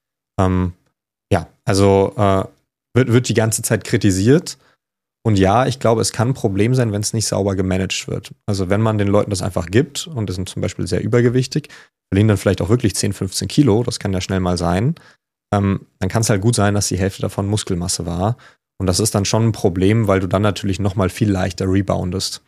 Speaker 1: Wird die ganze Zeit kritisiert. Und ja, ich glaube, es kann ein Problem sein, wenn es nicht sauber gemanagt wird. Also wenn man den Leuten das einfach gibt und die sind zum Beispiel sehr übergewichtig, verlieren dann vielleicht auch wirklich 10, 15 Kilo, das kann ja schnell mal sein, dann kann es halt gut sein, dass die Hälfte davon Muskelmasse war. Und das ist dann schon ein Problem, weil du dann natürlich nochmal viel leichter reboundest.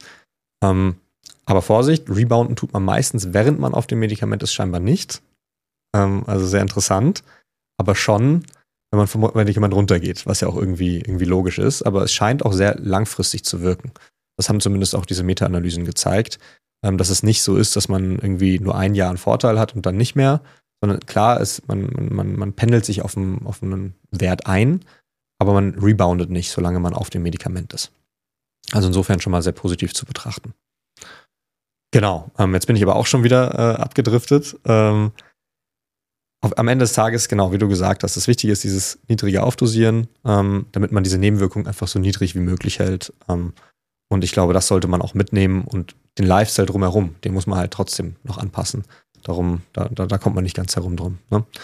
Speaker 1: Aber Vorsicht, rebounden tut man meistens, während man auf dem Medikament ist, scheinbar nicht. Also sehr interessant. Aber schon, wenn man vom Medikament runtergeht, was ja auch irgendwie logisch ist. Aber es scheint auch sehr langfristig zu wirken. Das haben zumindest auch diese Meta-Analysen gezeigt, dass es nicht so ist, dass man irgendwie nur ein Jahr einen Vorteil hat und dann nicht mehr, sondern klar ist, man pendelt sich auf einen Wert ein, aber man reboundet nicht, solange man auf dem Medikament ist. Also insofern schon mal sehr positiv zu betrachten. Genau, jetzt bin ich aber auch schon wieder abgedriftet. Am Ende des Tages, genau, wie du gesagt hast, das Wichtige ist dieses niedrige Aufdosieren, damit man diese Nebenwirkungen einfach so niedrig wie möglich hält. Und ich glaube, das sollte man auch mitnehmen und den Lifestyle drumherum, den muss man halt trotzdem noch anpassen. Darum, da kommt man nicht ganz herum drum.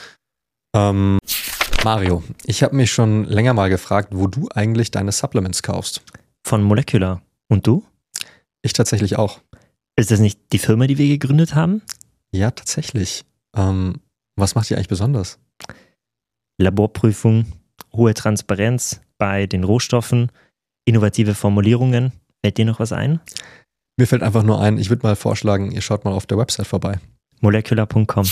Speaker 1: Ne? Mario, ich habe mich schon länger mal gefragt, wo du eigentlich deine Supplements kaufst.
Speaker 2: Von Molecular. Und du?
Speaker 1: Ich tatsächlich auch.
Speaker 2: Ist das nicht die Firma, die wir gegründet haben?
Speaker 1: Ja, tatsächlich. Was macht die eigentlich besonders?
Speaker 2: Laborprüfung, hohe Transparenz bei den Rohstoffen, innovative Formulierungen. Fällt dir noch was ein?
Speaker 1: Mir fällt einfach nur ein, ich würde mal vorschlagen, ihr schaut mal auf der Website vorbei.
Speaker 2: Molecular.com.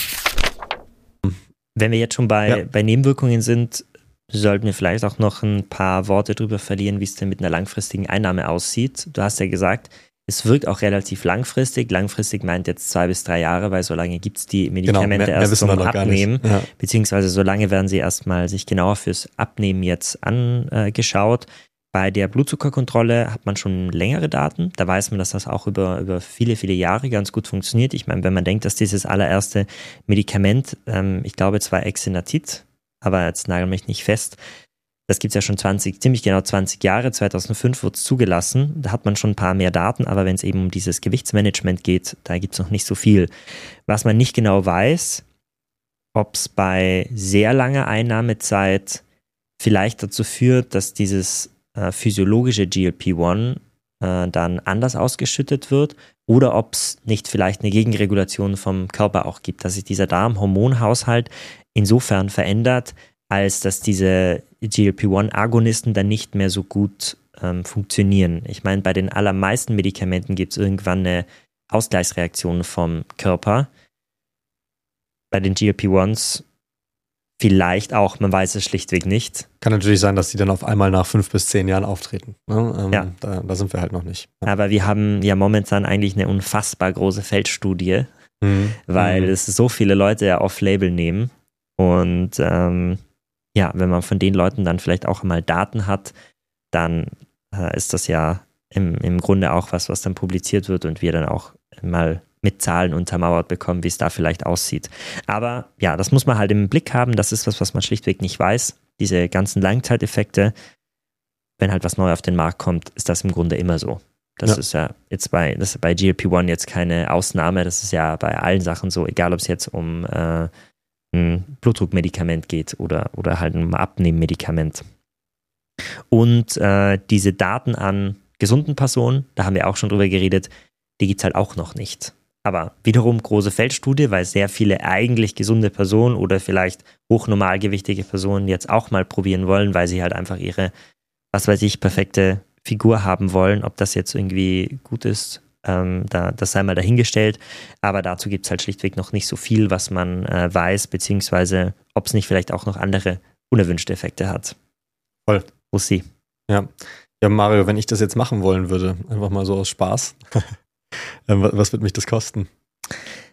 Speaker 2: Wenn wir jetzt schon bei Nebenwirkungen sind, sollten wir vielleicht auch noch ein paar Worte darüber verlieren, wie es denn mit einer langfristigen Einnahme aussieht. Du hast ja gesagt, es wirkt auch relativ langfristig. Langfristig meint jetzt 2 bis 3 Jahre, weil so lange gibt es die Medikamente erst zum Abnehmen. Ja. Beziehungsweise so lange werden sie erstmal sich genauer fürs Abnehmen jetzt angeschaut. Bei der Blutzuckerkontrolle hat man schon längere Daten. Da weiß man, dass das auch über viele, viele Jahre ganz gut funktioniert. Ich meine, wenn man denkt, dass dieses allererste Medikament, ich glaube zwar Exenatid, aber jetzt nagel mich nicht fest, das gibt es ja schon ziemlich genau 20 Jahre. 2005 wurde es zugelassen. Da hat man schon ein paar mehr Daten, aber wenn es eben um dieses Gewichtsmanagement geht, da gibt es noch nicht so viel. Was man nicht genau weiß, ob es bei sehr langer Einnahmezeit vielleicht dazu führt, dass dieses physiologische GLP-1 dann anders ausgeschüttet wird oder ob es nicht vielleicht eine Gegenregulation vom Körper auch gibt, dass sich dieser Darmhormonhaushalt insofern verändert, als dass diese GLP-1-Agonisten dann nicht mehr so gut funktionieren. Ich meine, bei den allermeisten Medikamenten gibt es irgendwann eine Ausgleichsreaktion vom Körper. Bei den GLP-1 vielleicht auch, man weiß es schlichtweg nicht.
Speaker 1: Kann natürlich sein, dass die dann auf einmal nach 5 bis 10 Jahren auftreten. Ne? Da sind wir halt noch nicht. Ja.
Speaker 2: Aber wir haben ja momentan eigentlich eine unfassbar große Feldstudie, weil es so viele Leute ja off-Label nehmen. Und wenn man von den Leuten dann vielleicht auch mal Daten hat, dann ist das ja im Grunde auch was dann publiziert wird und wir dann auch mal mit Zahlen untermauert bekommen, wie es da vielleicht aussieht. Aber ja, das muss man halt im Blick haben. Das ist was man schlichtweg nicht weiß. Diese ganzen Langzeiteffekte, wenn halt was neu auf den Markt kommt, ist das im Grunde immer so. Das ist ja jetzt bei GLP-1 jetzt keine Ausnahme. Das ist ja bei allen Sachen so, egal ob es jetzt um ein Blutdruckmedikament geht oder halt ein Abnehmmedikament. Und diese Daten an gesunden Personen, da haben wir auch schon drüber geredet, die gibt es halt auch noch nicht. Aber wiederum große Feldstudie, weil sehr viele eigentlich gesunde Personen oder vielleicht hochnormalgewichtige Personen jetzt auch mal probieren wollen, weil sie halt einfach ihre, was weiß ich, perfekte Figur haben wollen. Ob das jetzt irgendwie gut ist, das sei mal dahingestellt. Aber dazu gibt es halt schlichtweg noch nicht so viel, was man weiß, beziehungsweise ob es nicht vielleicht auch noch andere unerwünschte Effekte hat.
Speaker 1: Voll.
Speaker 2: Wo ist sie?
Speaker 1: Ja, Mario, wenn ich das jetzt machen wollen würde, einfach mal so aus Spaß, was wird mich das kosten?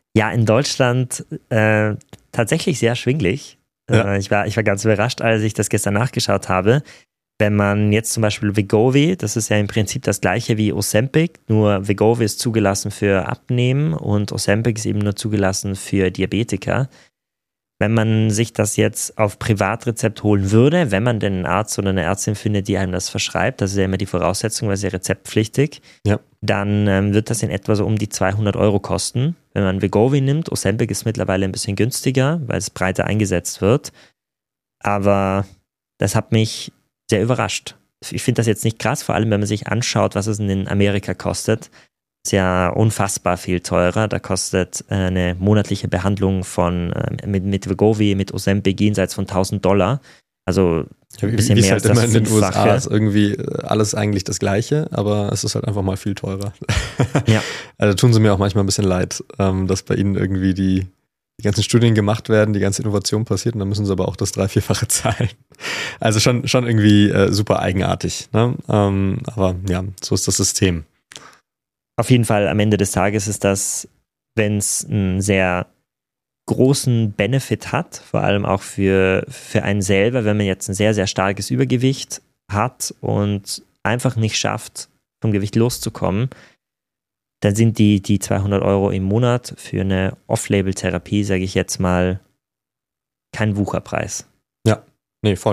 Speaker 2: Ja, in Deutschland tatsächlich sehr erschwinglich.
Speaker 1: Ja.
Speaker 2: Ich war ganz überrascht, als ich das gestern nachgeschaut habe. Wenn man jetzt zum Beispiel Wegovy, das ist ja im Prinzip das gleiche wie Ozempic, nur Wegovy ist zugelassen für Abnehmen und Ozempic ist eben nur zugelassen für Diabetiker. Wenn man sich das jetzt auf Privatrezept holen würde, wenn man denn einen Arzt oder eine Ärztin findet, die einem das verschreibt, das ist ja immer die Voraussetzung, weil es ja rezeptpflichtig, dann wird das in etwa so um die 200 € kosten. Wenn man Wegovy nimmt, Ozempic ist mittlerweile ein bisschen günstiger, weil es breiter eingesetzt wird. Aber das hat mich sehr überrascht. Ich finde das jetzt nicht krass, vor allem wenn man sich anschaut, was es in Amerika kostet. Ist ja unfassbar viel teurer. Da kostet eine monatliche Behandlung mit Wegovy, mit Ozempic jenseits von $1.000. Also ein bisschen mehr als
Speaker 1: halt
Speaker 2: das
Speaker 1: immer in den USA
Speaker 2: Fünffache.
Speaker 1: ist irgendwie alles eigentlich das Gleiche, aber es ist halt einfach mal viel teurer.
Speaker 2: Ja.
Speaker 1: Also tun sie mir auch manchmal ein bisschen leid, dass bei ihnen irgendwie die ganzen Studien gemacht werden, die ganze Innovation passiert und dann müssen sie aber auch das 3-4-fache zahlen. Also schon irgendwie super eigenartig. Ne? Aber ja, so ist das System.
Speaker 2: Auf jeden Fall am Ende des Tages ist das, wenn es einen sehr großen Benefit hat, vor allem auch für einen selber, wenn man jetzt ein sehr, sehr starkes Übergewicht hat und einfach nicht schafft, vom Gewicht loszukommen, dann sind die 200 € im Monat für eine Off-Label-Therapie, sage ich jetzt mal, kein Wucherpreis.
Speaker 1: Ja, nee, voll.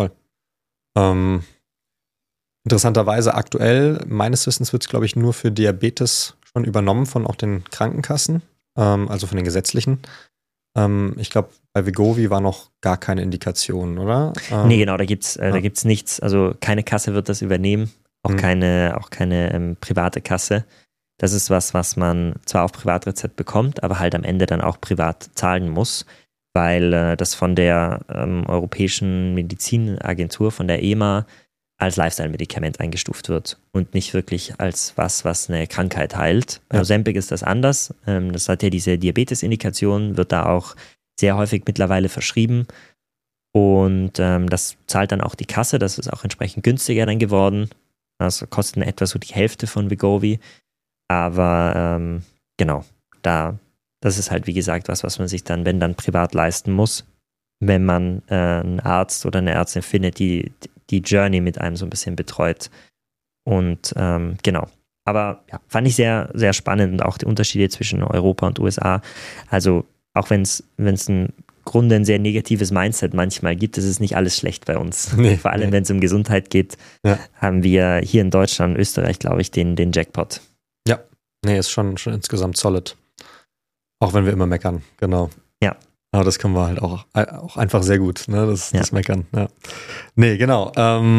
Speaker 1: Interessanterweise aktuell, meines Wissens wird es, glaube ich, nur für Diabetes schon übernommen von auch den Krankenkassen, also von den gesetzlichen. Ich glaube, bei Wegovy war noch gar keine Indikation, oder?
Speaker 2: Nee, genau, da gibt's nichts, also keine Kasse wird das übernehmen, auch keine private Kasse. Das ist was man zwar auf Privatrezept bekommt, aber halt am Ende dann auch privat zahlen muss, weil das von der Europäischen Medizinagentur, von der EMA, als Lifestyle-Medikament eingestuft wird und nicht wirklich als was eine Krankheit heilt. Bei Ozempic ist das anders. Das hat ja diese Diabetes-Indikation, wird da auch sehr häufig mittlerweile verschrieben und das zahlt dann auch die Kasse. Das ist auch entsprechend günstiger dann geworden. Das kostet in etwa so die Hälfte von Wegovy. Aber genau, das ist halt wie gesagt was man sich dann, wenn dann privat leisten muss, wenn man einen Arzt oder eine Ärztin findet, die Journey mit einem so ein bisschen betreut. Und genau. Aber ja, fand ich sehr, sehr spannend und auch die Unterschiede zwischen Europa und USA. Also auch wenn es im Grunde ein sehr negatives Mindset manchmal gibt, ist es nicht alles schlecht bei uns. Nee, vor allem, wenn es um Gesundheit geht, haben wir hier in Deutschland, Österreich, glaube ich, den Jackpot.
Speaker 1: Ja, nee, ist schon insgesamt solid. Auch wenn wir immer meckern, genau.
Speaker 2: Ja.
Speaker 1: Aber das können wir halt auch einfach sehr gut, ne? Das Meckern. Ja. Nee, genau.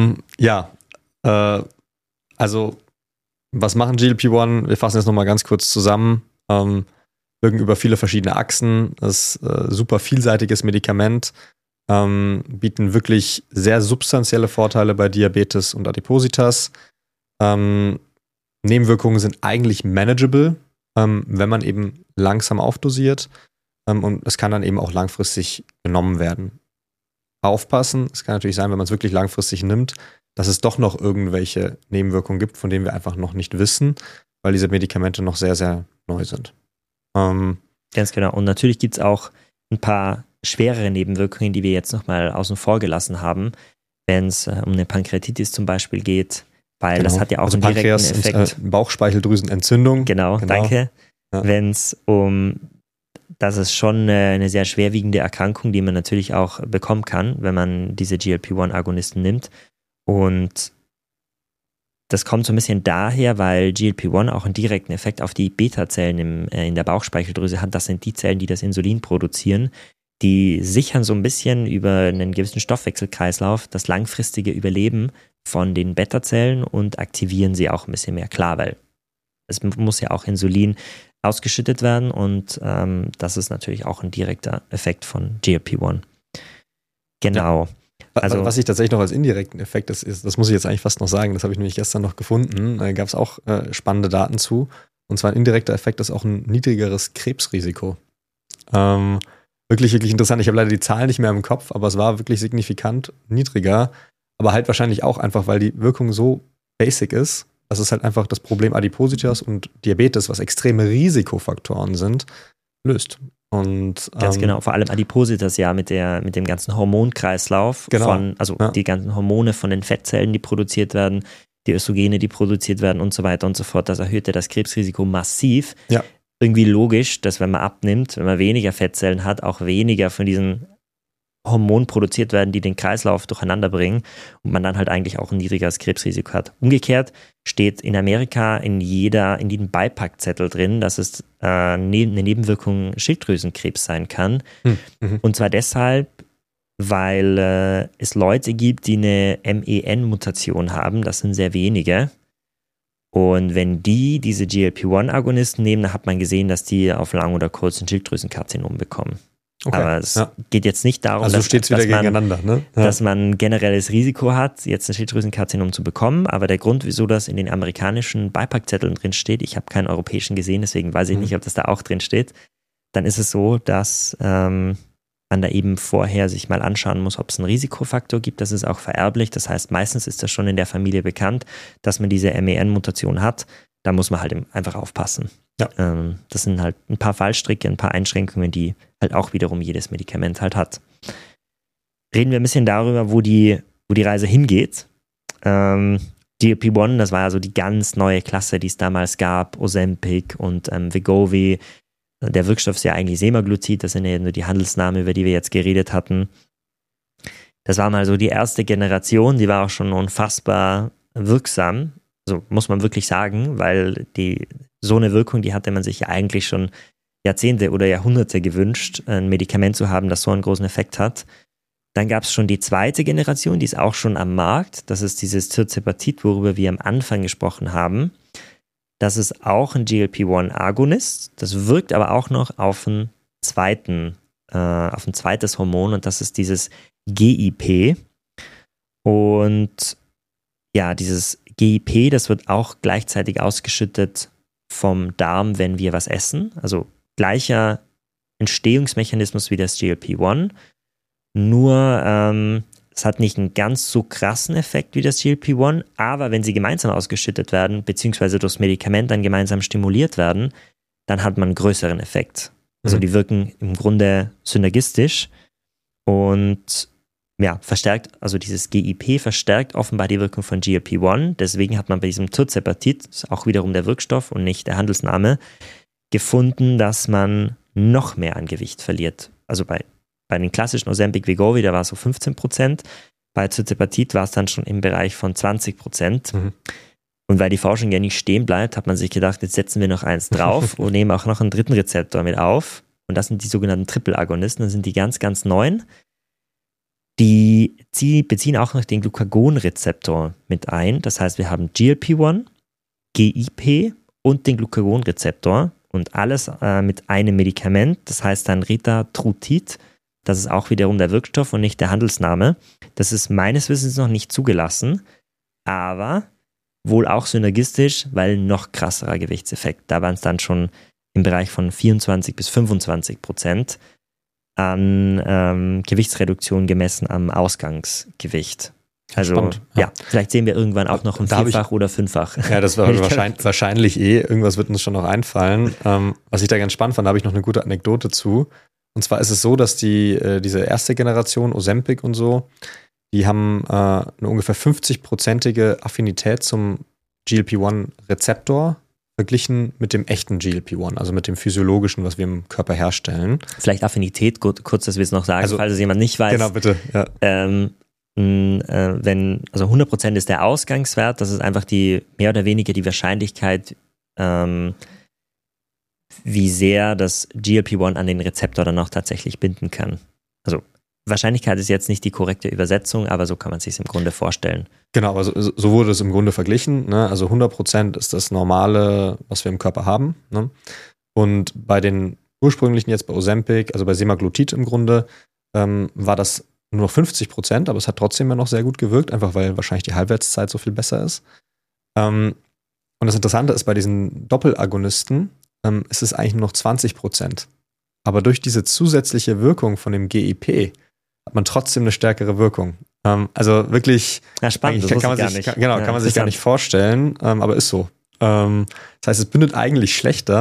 Speaker 1: Also, was machen GLP-1? Wir fassen jetzt nochmal ganz kurz zusammen. Wirken über viele verschiedene Achsen. Das ist super vielseitiges Medikament. Bieten wirklich sehr substanzielle Vorteile bei Diabetes und Adipositas. Nebenwirkungen sind eigentlich manageable, wenn man eben langsam aufdosiert. Und es kann dann eben auch langfristig genommen werden. Aufpassen, es kann natürlich sein, wenn man es wirklich langfristig nimmt, dass es doch noch irgendwelche Nebenwirkungen gibt, von denen wir einfach noch nicht wissen, weil diese Medikamente noch sehr, sehr neu sind.
Speaker 2: Ganz genau. Und natürlich gibt es auch ein paar schwerere Nebenwirkungen, die wir jetzt nochmal außen vor gelassen haben, wenn es um eine Pankreatitis zum Beispiel geht, weil das hat ja auch einen direkten Effekt.
Speaker 1: Bauchspeicheldrüsenentzündung.
Speaker 2: Genau, danke. Ja. Wenn es das ist schon eine sehr schwerwiegende Erkrankung, die man natürlich auch bekommen kann, wenn man diese GLP-1-Agonisten nimmt. Und das kommt so ein bisschen daher, weil GLP-1 auch einen direkten Effekt auf die Beta-Zellen in der Bauchspeicheldrüse hat. Das sind die Zellen, die das Insulin produzieren. Die sichern so ein bisschen über einen gewissen Stoffwechselkreislauf das langfristige Überleben von den Beta-Zellen und aktivieren sie auch ein bisschen mehr. Klar, weil es muss ja auch Insulin ausgeschüttet werden und das ist natürlich auch ein direkter Effekt von GLP-1. Genau.
Speaker 1: Ja. Also, was ich tatsächlich noch als indirekten Effekt ist, das muss ich jetzt eigentlich fast noch sagen, das habe ich nämlich gestern noch gefunden, da gab es auch spannende Daten zu. Und zwar ein indirekter Effekt ist auch ein niedrigeres Krebsrisiko. Wirklich, wirklich interessant. Ich habe leider die Zahlen nicht mehr im Kopf, aber es war wirklich signifikant niedriger. Aber halt wahrscheinlich auch einfach, weil die Wirkung so basic ist. Das ist halt einfach das Problem Adipositas und Diabetes, was extreme Risikofaktoren sind, löst. Und,
Speaker 2: ganz genau, vor allem Adipositas ja mit dem ganzen Hormonkreislauf die ganzen Hormone von den Fettzellen, die produziert werden, die Östrogene, die produziert werden und so weiter und so fort. Das erhöht ja das Krebsrisiko massiv.
Speaker 1: Ja.
Speaker 2: Irgendwie logisch, dass wenn man abnimmt, wenn man weniger Fettzellen hat, auch weniger von diesen Hormonen produziert werden, die den Kreislauf durcheinander bringen und man dann halt eigentlich auch ein niedrigeres Krebsrisiko hat. Umgekehrt steht in Amerika in jedem Beipackzettel drin, dass es eine Nebenwirkung Schilddrüsenkrebs sein kann. Und zwar deshalb, weil es Leute gibt, die eine MEN-Mutation haben. Das sind sehr wenige. Und wenn diese GLP-1-Agonisten nehmen, dann hat man gesehen, dass die auf lang oder kurz ein Schilddrüsenkarzinom bekommen. Okay, aber es geht jetzt nicht darum, dass man ein generelles Risiko hat, jetzt ein Schilddrüsenkarzinom zu bekommen. Aber der Grund, wieso das in den amerikanischen Beipackzetteln drin steht, ich habe keinen europäischen gesehen, deswegen weiß ich nicht, ob das da auch drin steht, dann ist es so, dass man da eben vorher sich mal anschauen muss, ob es einen Risikofaktor gibt. Das ist auch vererblich. Das heißt, meistens ist das schon in der Familie bekannt, dass man diese MEN-Mutation hat. Da muss man halt einfach aufpassen. Ja. Das sind halt ein paar Fallstricke, ein paar Einschränkungen, die halt auch wiederum jedes Medikament halt hat. Reden wir ein bisschen darüber, wo die Reise hingeht. GLP-1, das war ja so die ganz neue Klasse, die es damals gab, Ozempic und Wegovy. Der Wirkstoff ist ja eigentlich Semaglutid, das sind ja nur die Handelsnamen, über die wir jetzt geredet hatten. Das war mal so die erste Generation, die war auch schon unfassbar wirksam. Also muss man wirklich sagen, weil so eine Wirkung, die hatte man sich ja eigentlich schon Jahrzehnte oder Jahrhunderte gewünscht, ein Medikament zu haben, das so einen großen Effekt hat. Dann gab es schon die zweite Generation, die ist auch schon am Markt. Das ist dieses Tirzepatid, worüber wir am Anfang gesprochen haben. Das ist auch ein GLP-1-Agonist. Das wirkt aber auch noch auf ein zweites Hormon und das ist dieses GIP. Und ja, dieses GIP, das wird auch gleichzeitig ausgeschüttet vom Darm, wenn wir was essen. Also gleicher Entstehungsmechanismus wie das GLP-1. Nur es hat nicht einen ganz so krassen Effekt wie das GLP-1, aber wenn sie gemeinsam ausgeschüttet werden, beziehungsweise durchs Medikament dann gemeinsam stimuliert werden, dann hat man einen größeren Effekt. Also die wirken im Grunde synergistisch und ja, dieses GIP verstärkt offenbar die Wirkung von GLP-1. Deswegen hat man bei diesem Tirzepatid, das ist auch wiederum der Wirkstoff und nicht der Handelsname, gefunden, dass man noch mehr an Gewicht verliert. Also bei den klassischen Ozempic, Wegovy, da war es so 15%. Bei Tirzepatid war es dann schon im Bereich von 20%. Und weil die Forschung ja nicht stehen bleibt, hat man sich gedacht, jetzt setzen wir noch eins drauf und nehmen auch noch einen dritten Rezeptor mit auf. Und das sind die sogenannten Triple-Agonisten. Das sind die ganz, ganz neuen. Die beziehen auch noch den Glucagon-Rezeptor mit ein. Das heißt, wir haben GLP-1, GIP und den Glucagon-Rezeptor und alles mit einem Medikament. Das heißt dann Ritatrutid. Das ist auch wiederum der Wirkstoff und nicht der Handelsname. Das ist meines Wissens noch nicht zugelassen, aber wohl auch synergistisch, weil noch krasserer Gewichtseffekt. Da waren es dann schon im Bereich von 24-25% an Gewichtsreduktion gemessen am Ausgangsgewicht. Also spannend, ja, vielleicht sehen wir irgendwann auch noch ein Vierfach oder Fünffach.
Speaker 1: Ja, das war wahrscheinlich irgendwas wird uns schon noch einfallen. Was ich da ganz spannend fand, da habe ich noch eine gute Anekdote zu. Und zwar ist es so, dass diese erste Generation, Ozempic und so, die haben eine ungefähr 50-prozentige Affinität zum GLP-1-Rezeptor verglichen mit dem echten GLP-1, also mit dem physiologischen, was wir im Körper herstellen.
Speaker 2: Vielleicht Affinität, kurz, dass wir es noch sagen, also, falls es jemand nicht weiß.
Speaker 1: Genau, bitte. Ja.
Speaker 2: 100% ist der Ausgangswert, das ist einfach mehr oder weniger die Wahrscheinlichkeit, wie sehr das GLP-1 an den Rezeptor dann auch tatsächlich binden kann. Also Wahrscheinlichkeit ist jetzt nicht die korrekte Übersetzung, aber so kann man es sich im Grunde vorstellen.
Speaker 1: Genau, also so wurde es im Grunde verglichen. Ne? Also 100% ist das Normale, was wir im Körper haben. Ne? Und bei den ursprünglichen jetzt bei Ozempic, also bei Semaglutid im Grunde, war das nur noch 50%, aber es hat trotzdem ja noch sehr gut gewirkt, einfach weil wahrscheinlich die Halbwertszeit so viel besser ist. Und das Interessante ist, bei diesen Doppelagonisten ist es eigentlich nur noch 20%. Aber durch diese zusätzliche Wirkung von dem GIP hat man trotzdem eine stärkere Wirkung. Also wirklich,
Speaker 2: ja, spannend,
Speaker 1: kann man sich gar nicht vorstellen, aber ist so. Das heißt, es bindet eigentlich schlechter,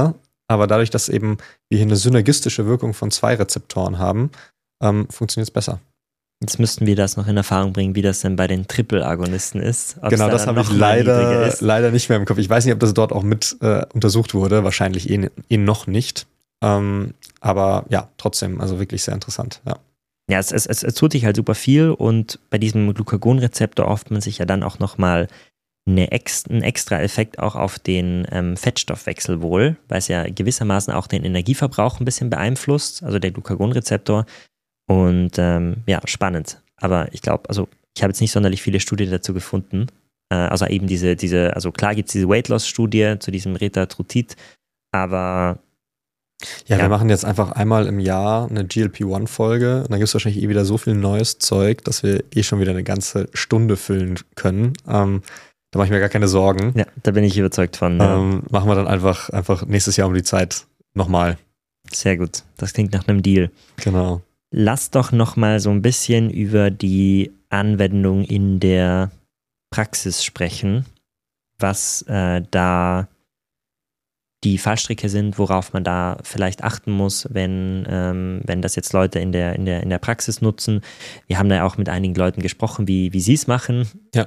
Speaker 1: aber dadurch, dass eben wir hier eine synergistische Wirkung von 2 Rezeptoren haben, funktioniert es besser.
Speaker 2: Jetzt müssten wir das noch in Erfahrung bringen, wie das denn bei den Triple-Agonisten ist.
Speaker 1: Genau, das habe ich leider nicht mehr im Kopf. Ich weiß nicht, ob das dort auch mit untersucht wurde. Wahrscheinlich noch nicht. Aber ja, trotzdem, also wirklich sehr interessant.
Speaker 2: Ja, es tut sich halt super viel und bei diesem Glucagon-Rezeptor hofft man sich ja dann auch nochmal einen extra Effekt auch auf den Fettstoffwechsel wohl, weil es ja gewissermaßen auch den Energieverbrauch ein bisschen beeinflusst, also der Glucagon-Rezeptor. Und spannend. Aber ich glaube, also ich habe jetzt nicht sonderlich viele Studien dazu gefunden. Also eben also klar gibt es diese Weight-Loss-Studie zu diesem Retatrutid, aber
Speaker 1: ja, wir machen jetzt einfach einmal im Jahr eine GLP-1-Folge und dann gibt es wahrscheinlich wieder so viel neues Zeug, dass wir schon wieder eine ganze Stunde füllen können. Da mache ich mir gar keine Sorgen.
Speaker 2: Ja, da bin ich überzeugt von.
Speaker 1: Machen wir dann einfach nächstes Jahr um die Zeit nochmal.
Speaker 2: Sehr gut, das klingt nach einem Deal.
Speaker 1: Genau.
Speaker 2: Lass doch nochmal so ein bisschen über die Anwendung in der Praxis sprechen, was da die Fallstricke sind, worauf man da vielleicht achten muss, wenn das jetzt Leute in der Praxis nutzen. Wir haben da ja auch mit einigen Leuten gesprochen, wie sie es machen.
Speaker 1: Ja.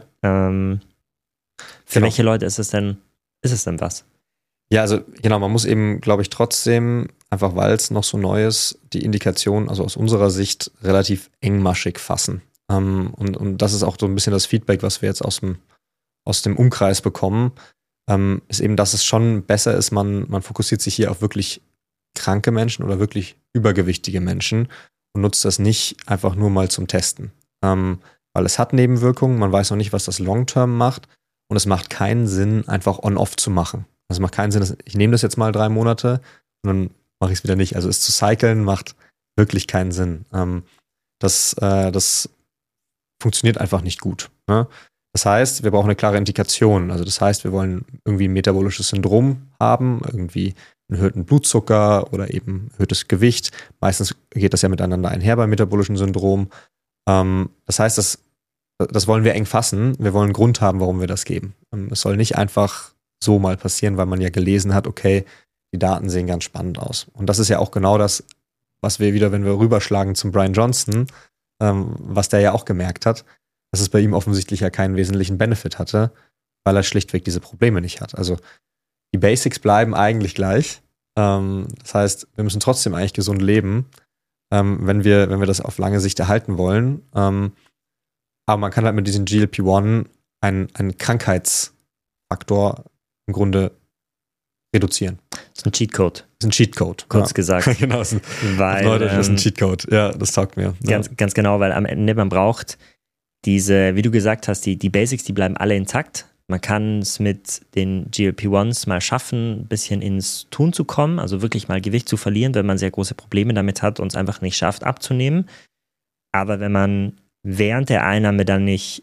Speaker 2: Für welche Leute ist es denn was?
Speaker 1: Ja, also genau, man muss eben, glaube ich, trotzdem, einfach weil es noch so neu ist, die Indikation, also aus unserer Sicht, relativ engmaschig fassen. Und das ist auch so ein bisschen das Feedback, was wir jetzt aus dem Umkreis bekommen, ist eben, dass es schon besser ist, man fokussiert sich hier auf wirklich kranke Menschen oder wirklich übergewichtige Menschen und nutzt das nicht einfach nur mal zum Testen. Weil es hat Nebenwirkungen, man weiß noch nicht, was das Long-Term macht und es macht keinen Sinn, einfach on-off zu machen. Also es macht keinen Sinn, ich nehme das jetzt mal 3 Monate und dann mache ich es wieder nicht. Also es zu cyclen macht wirklich keinen Sinn. Das funktioniert einfach nicht gut. Ne? Das heißt, wir brauchen eine klare Indikation. Also das heißt, wir wollen irgendwie ein metabolisches Syndrom haben, irgendwie einen erhöhten Blutzucker oder eben erhöhtes Gewicht. Meistens geht das ja miteinander einher beim metabolischen Syndrom. Das heißt, das wollen wir eng fassen. Wir wollen einen Grund haben, warum wir das geben. Es soll nicht einfach so mal passieren, weil man ja gelesen hat, okay, die Daten sehen ganz spannend aus. Und das ist ja auch genau das, was wir wieder, wenn wir rüberschlagen zum Brian Johnson, was der ja auch gemerkt hat, dass es bei ihm offensichtlich ja keinen wesentlichen Benefit hatte, weil er schlichtweg diese Probleme nicht hat. Also die Basics bleiben eigentlich gleich. Das heißt, wir müssen trotzdem eigentlich gesund leben, wenn wir das auf lange Sicht erhalten wollen. Aber man kann halt mit diesem GLP-1 einen Krankheitsfaktor im Grunde reduzieren.
Speaker 2: Das ist ein Cheatcode.
Speaker 1: Das ist ein Cheatcode.
Speaker 2: Kurz gesagt.
Speaker 1: Genau, das ist ein Cheatcode. Ja, das taugt mir.
Speaker 2: Ganz genau, weil am Ende man braucht diese, wie du gesagt hast, die Basics, die bleiben alle intakt. Man kann es mit den GLP-1s mal schaffen, ein bisschen ins Tun zu kommen, also wirklich mal Gewicht zu verlieren, wenn man sehr große Probleme damit hat und es einfach nicht schafft abzunehmen. Aber wenn man während der Einnahme dann nicht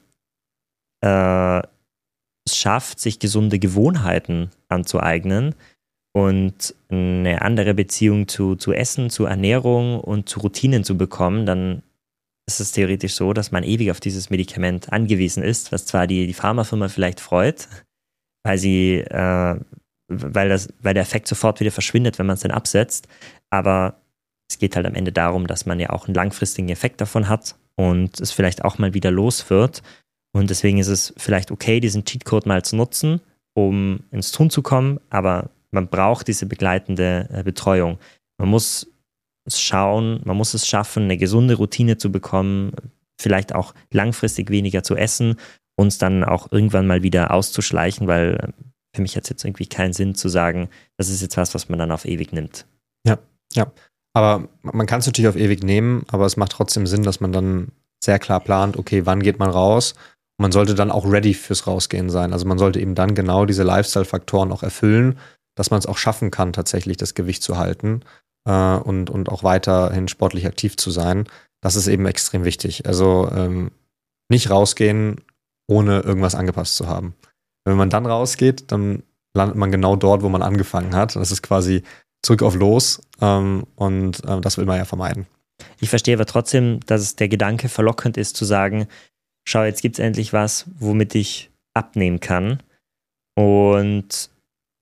Speaker 2: es schafft, sich gesunde Gewohnheiten anzueignen und eine andere Beziehung zu Essen, zu Ernährung und zu Routinen zu bekommen, dann ist es theoretisch so, dass man ewig auf dieses Medikament angewiesen ist, was zwar die Pharmafirma vielleicht freut, weil der Effekt sofort wieder verschwindet, wenn man es dann absetzt, aber es geht halt am Ende darum, dass man ja auch einen langfristigen Effekt davon hat und es vielleicht auch mal wieder los wird. Und deswegen ist es vielleicht okay, diesen Cheatcode mal zu nutzen, um ins Tun zu kommen, aber man braucht diese begleitende Betreuung. Man muss es schaffen, eine gesunde Routine zu bekommen, vielleicht auch langfristig weniger zu essen und es dann auch irgendwann mal wieder auszuschleichen, weil für mich hat es jetzt irgendwie keinen Sinn zu sagen, das ist jetzt was man dann auf ewig nimmt.
Speaker 1: Ja. Aber man kann es natürlich auf ewig nehmen, aber es macht trotzdem Sinn, dass man dann sehr klar plant, okay, wann geht man raus? Und man sollte dann auch ready fürs Rausgehen sein. Also man sollte eben dann genau diese Lifestyle-Faktoren auch erfüllen, dass man es auch schaffen kann, tatsächlich das Gewicht zu halten und auch weiterhin sportlich aktiv zu sein. Das ist eben extrem wichtig. Also nicht rausgehen, ohne irgendwas angepasst zu haben. Wenn man dann rausgeht, dann landet man genau dort, wo man angefangen hat. Das ist quasi zurück auf los und das will man ja vermeiden.
Speaker 2: Ich verstehe aber trotzdem, dass es der Gedanke verlockend ist, zu sagen, schau, jetzt gibt es endlich was, womit ich abnehmen kann. Und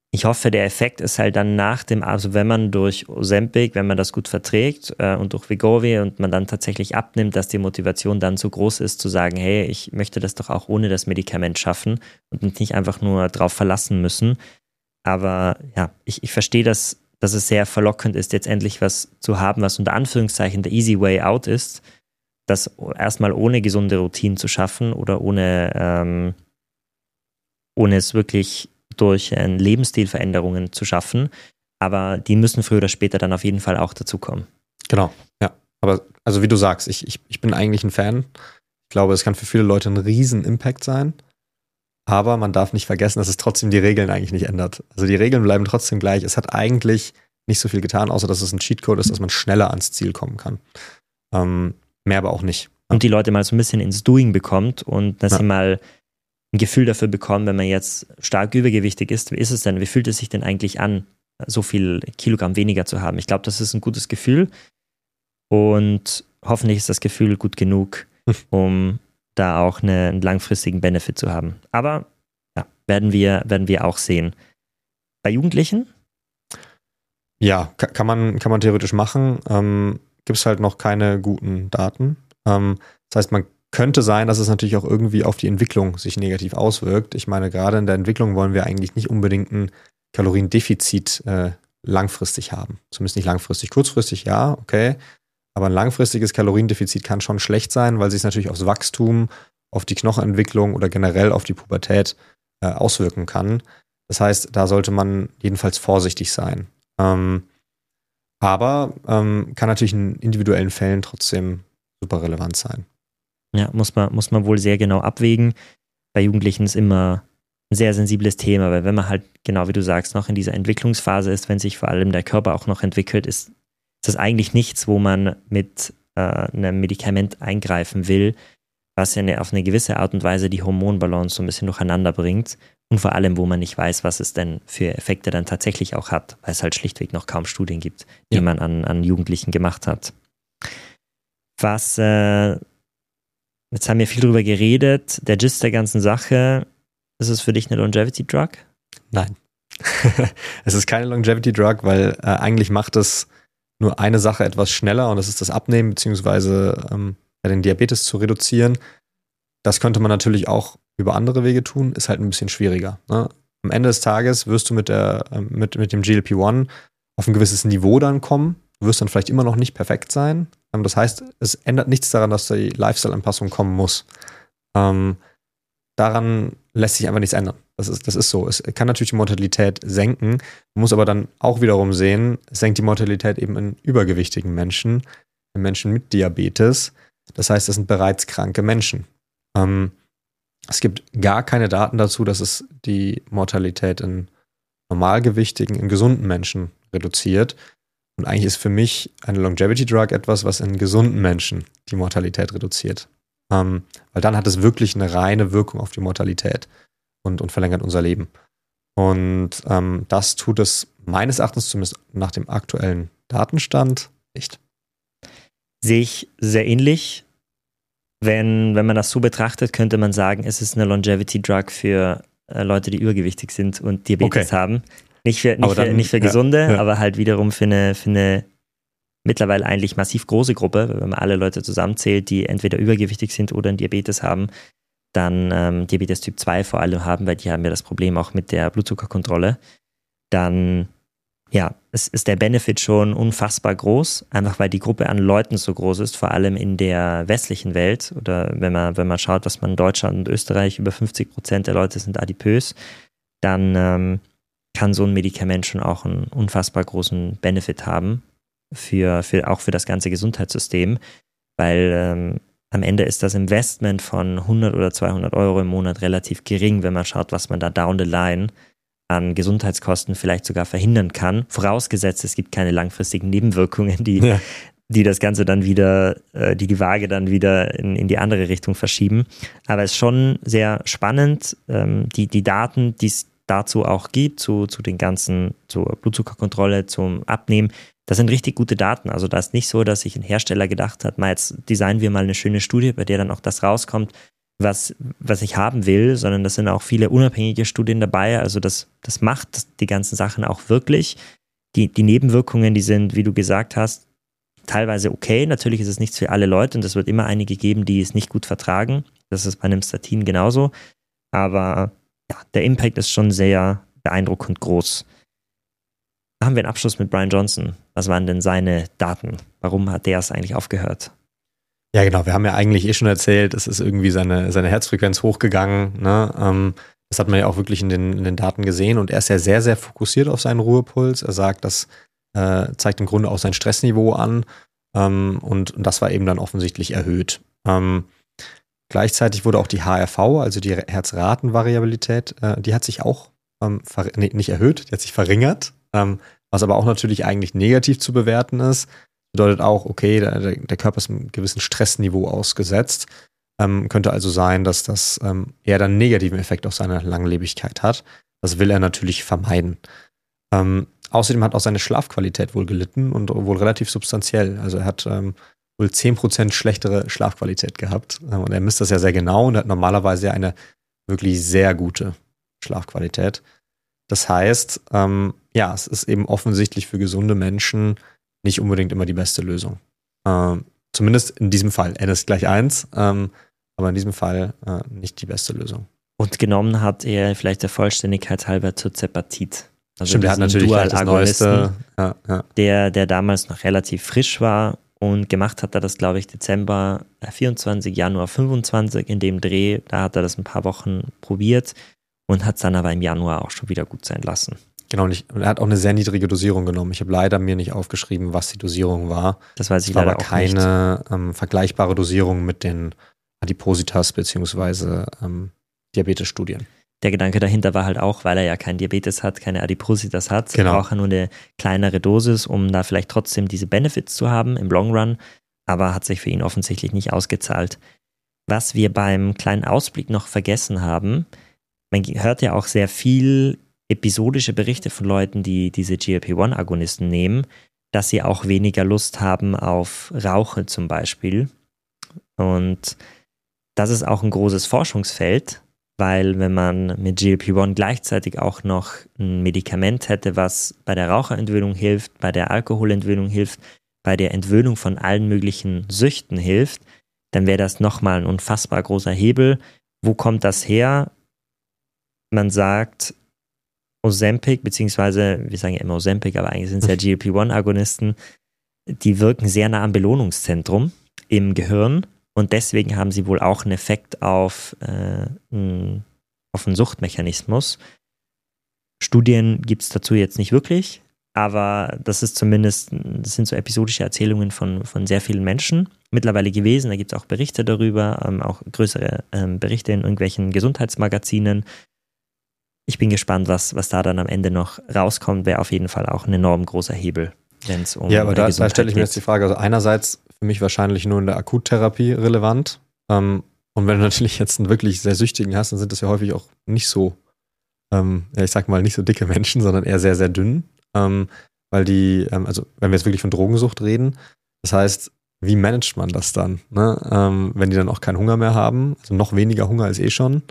Speaker 2: ich hoffe, der Effekt ist halt dann also wenn man durch Ozempic, wenn man das gut verträgt und durch Wegovy und man dann tatsächlich abnimmt, dass die Motivation dann so groß ist, zu sagen, hey, ich möchte das doch auch ohne das Medikament schaffen und nicht einfach nur drauf verlassen müssen. Aber ja, ich verstehe, dass es sehr verlockend ist, jetzt endlich was zu haben, was unter Anführungszeichen der easy way out ist, das erstmal ohne gesunde Routinen zu schaffen oder ohne es wirklich durch Lebensstilveränderungen zu schaffen, aber die müssen früher oder später dann auf jeden Fall auch dazukommen.
Speaker 1: Genau, ja. Aber also wie du sagst, ich bin eigentlich ein Fan. Ich glaube, es kann für viele Leute ein riesen Impact sein, aber man darf nicht vergessen, dass es trotzdem die Regeln eigentlich nicht ändert. Also die Regeln bleiben trotzdem gleich. Es hat eigentlich nicht so viel getan, außer dass es ein Cheatcode ist, dass man schneller ans Ziel kommen kann. Mehr aber auch nicht.
Speaker 2: Und die Leute mal so ein bisschen ins Doing bekommt und dass sie mal ein Gefühl dafür bekommen, wenn man jetzt stark übergewichtig ist, wie ist es denn, wie fühlt es sich denn eigentlich an, so viel Kilogramm weniger zu haben? Ich glaube, das ist ein gutes Gefühl und hoffentlich ist das Gefühl gut genug, um da auch einen langfristigen Benefit zu haben. Aber ja, werden wir auch sehen. Bei Jugendlichen?
Speaker 1: Ja, kann man theoretisch machen. Gibt es halt noch keine guten Daten. Das heißt, man könnte sein, dass es natürlich auch irgendwie auf die Entwicklung sich negativ auswirkt. Ich meine, gerade in der Entwicklung wollen wir eigentlich nicht unbedingt ein Kaloriendefizit langfristig haben. Zumindest nicht langfristig. Kurzfristig ja, okay. Aber ein langfristiges Kaloriendefizit kann schon schlecht sein, weil es sich natürlich aufs Wachstum, auf die Knochenentwicklung oder generell auf die Pubertät auswirken kann. Das heißt, da sollte man jedenfalls vorsichtig sein. Aber kann natürlich in individuellen Fällen trotzdem super relevant sein.
Speaker 2: Ja, muss man wohl sehr genau abwägen. Bei Jugendlichen ist immer ein sehr sensibles Thema, weil wenn man halt, genau wie du sagst, noch in dieser Entwicklungsphase ist, wenn sich vor allem der Körper auch noch entwickelt, ist das eigentlich nichts, wo man mit einem Medikament eingreifen will, was ja auf eine gewisse Art und Weise die Hormonbalance so ein bisschen durcheinander bringt und vor allem, wo man nicht weiß, was es denn für Effekte dann tatsächlich auch hat, weil es halt schlichtweg noch kaum Studien gibt, die man an Jugendlichen gemacht hat. Jetzt haben wir viel drüber geredet. Der Gist der ganzen Sache, ist es für dich eine Longevity-Drug?
Speaker 1: Nein. Es ist keine Longevity-Drug, weil eigentlich macht es nur eine Sache etwas schneller und das ist das Abnehmen beziehungsweise den Diabetes zu reduzieren. Das könnte man natürlich auch über andere Wege tun, ist halt ein bisschen schwieriger. Ne? Am Ende des Tages wirst du mit dem GLP-1 auf ein gewisses Niveau dann kommen. Du wirst dann vielleicht immer noch nicht perfekt sein. Das heißt, es ändert nichts daran, dass die Lifestyle-Anpassung kommen muss. Daran lässt sich einfach nichts ändern. Das ist so. Es kann natürlich die Mortalität senken, man muss aber dann auch wiederum sehen, es senkt die Mortalität eben in übergewichtigen Menschen, in Menschen mit Diabetes. Das heißt, das sind bereits kranke Menschen. Es gibt gar keine Daten dazu, dass es die Mortalität in normalgewichtigen, in gesunden Menschen reduziert. Und eigentlich ist für mich eine Longevity-Drug etwas, was in gesunden Menschen die Mortalität reduziert. Weil dann hat es wirklich eine reine Wirkung auf die Mortalität und verlängert unser Leben. Und das tut es meines Erachtens zumindest nach dem aktuellen Datenstand nicht.
Speaker 2: Sehe ich sehr ähnlich. Wenn man das so betrachtet, könnte man sagen, es ist eine Longevity-Drug für Leute, die übergewichtig sind und Diabetes haben. Nicht für Gesunde, aber halt wiederum für eine mittlerweile eigentlich massiv große Gruppe, wenn man alle Leute zusammenzählt, die entweder übergewichtig sind oder einen Diabetes haben, dann Diabetes Typ 2 vor allem haben, weil die haben ja das Problem auch mit der Blutzuckerkontrolle, dann ja, es ist der Benefit schon unfassbar groß, einfach weil die Gruppe an Leuten so groß ist, vor allem in der westlichen Welt oder wenn man schaut, was man in Deutschland und Österreich, über 50% der Leute sind adipös, dann kann so ein Medikament schon auch einen unfassbar großen Benefit haben, auch für das ganze Gesundheitssystem, weil am Ende ist das Investment von 100 oder 200 Euro im Monat relativ gering, wenn man schaut, was man da down the line an Gesundheitskosten vielleicht sogar verhindern kann, vorausgesetzt, es gibt keine langfristigen Nebenwirkungen, die das Ganze dann wieder, die Waage dann wieder in die andere Richtung verschieben. Aber es ist schon sehr spannend, die Daten, die es dazu auch gibt, zu den ganzen, zur Blutzuckerkontrolle, zum Abnehmen, das sind richtig gute Daten. Also da ist nicht so, dass sich ein Hersteller gedacht hat, jetzt designen wir mal eine schöne Studie, bei der dann auch das rauskommt, was ich haben will, sondern das sind auch viele unabhängige Studien dabei. Also das macht die ganzen Sachen auch wirklich. Die Nebenwirkungen, die sind, wie du gesagt hast, teilweise okay. Natürlich ist es nichts für alle Leute und es wird immer einige geben, die es nicht gut vertragen. Das ist bei einem Statin genauso. Aber ja, der Impact ist schon sehr beeindruckend groß. Da haben wir einen Abschluss mit Brian Johnson. Was waren denn seine Daten? Warum hat der es eigentlich aufgehört?
Speaker 1: Ja, genau. Wir haben ja eigentlich schon erzählt, es ist irgendwie seine Herzfrequenz hochgegangen. Ne? Das hat man ja auch wirklich in den Daten gesehen. Und er ist ja sehr, sehr fokussiert auf seinen Ruhepuls. Er sagt, das zeigt im Grunde auch sein Stressniveau an. Und das war eben dann offensichtlich erhöht. Gleichzeitig wurde auch die HRV, also die Herzratenvariabilität, die hat sich auch nicht erhöht, die hat sich verringert. Was aber auch natürlich eigentlich negativ zu bewerten ist. Bedeutet auch, okay, der Körper ist einem gewissen Stressniveau ausgesetzt. Könnte also sein, dass das eher dann einen negativen Effekt auf seine Langlebigkeit hat. Das will er natürlich vermeiden. Außerdem hat auch seine Schlafqualität wohl gelitten und wohl relativ substanziell. Also er hat wohl 10% schlechtere Schlafqualität gehabt. Und er misst das ja sehr genau und hat normalerweise ja eine wirklich sehr gute Schlafqualität. Das heißt, es ist eben offensichtlich für gesunde Menschen nicht unbedingt immer die beste Lösung. Zumindest in diesem Fall. N ist gleich 1, aber in diesem Fall nicht die beste Lösung.
Speaker 2: Und genommen hat er vielleicht der Vollständigkeit halber Tirzepatid. Also
Speaker 1: stimmt, der hat natürlich das Neueste.
Speaker 2: Der damals noch relativ frisch war und gemacht hat er das, glaube ich, Dezember 24, Januar 25 in dem Dreh. Da hat er das ein paar Wochen probiert und hat es dann aber im Januar auch schon wieder gut sein lassen.
Speaker 1: Genau, und er hat auch eine sehr niedrige Dosierung genommen. Ich habe leider mir nicht aufgeschrieben, was die Dosierung war.
Speaker 2: Das weiß ich leider auch nicht.
Speaker 1: Es war aber keine vergleichbare Dosierung mit den Adipositas bzw. Diabetes-Studien.
Speaker 2: Der Gedanke dahinter war halt auch, weil er ja kein Diabetes hat, keine Adipositas hat, braucht er nur eine kleinere Dosis, um da vielleicht trotzdem diese Benefits zu haben im Long Run, aber hat sich für ihn offensichtlich nicht ausgezahlt. Was wir beim kleinen Ausblick noch vergessen haben, man hört ja auch sehr viel episodische Berichte von Leuten, die diese GLP-1-Agonisten nehmen, dass sie auch weniger Lust haben auf Rauchen zum Beispiel. Und das ist auch ein großes Forschungsfeld, weil wenn man mit GLP-1 gleichzeitig auch noch ein Medikament hätte, was bei der Raucherentwöhnung hilft, bei der Alkoholentwöhnung hilft, bei der Entwöhnung von allen möglichen Süchten hilft, dann wäre das nochmal ein unfassbar großer Hebel. Wo kommt das her? Man sagt, Ozempic, beziehungsweise wir sagen ja immer Ozempic, aber eigentlich sind es ja GLP-1-Agonisten, die wirken sehr nah am Belohnungszentrum im Gehirn und deswegen haben sie wohl auch einen Effekt auf einen Suchtmechanismus. Studien gibt es dazu jetzt nicht wirklich, aber das sind so episodische Erzählungen von sehr vielen Menschen mittlerweile gewesen. Da gibt es auch Berichte darüber, auch größere Berichte in irgendwelchen Gesundheitsmagazinen. Ich bin gespannt, was da dann am Ende noch rauskommt, wäre auf jeden Fall auch ein enorm großer Hebel, wenn es um
Speaker 1: Ja, aber da stelle ich mir jetzt die Frage, also einerseits für mich wahrscheinlich nur in der Akuttherapie relevant und wenn du natürlich jetzt einen wirklich sehr Süchtigen hast, dann sind das ja häufig auch nicht so, ich sag mal nicht so dicke Menschen, sondern eher sehr, sehr dünn, weil die, also wenn wir jetzt wirklich von Drogensucht reden, das heißt, wie managt man das dann, ne? Wenn die dann auch keinen Hunger mehr haben, also noch weniger Hunger als schon,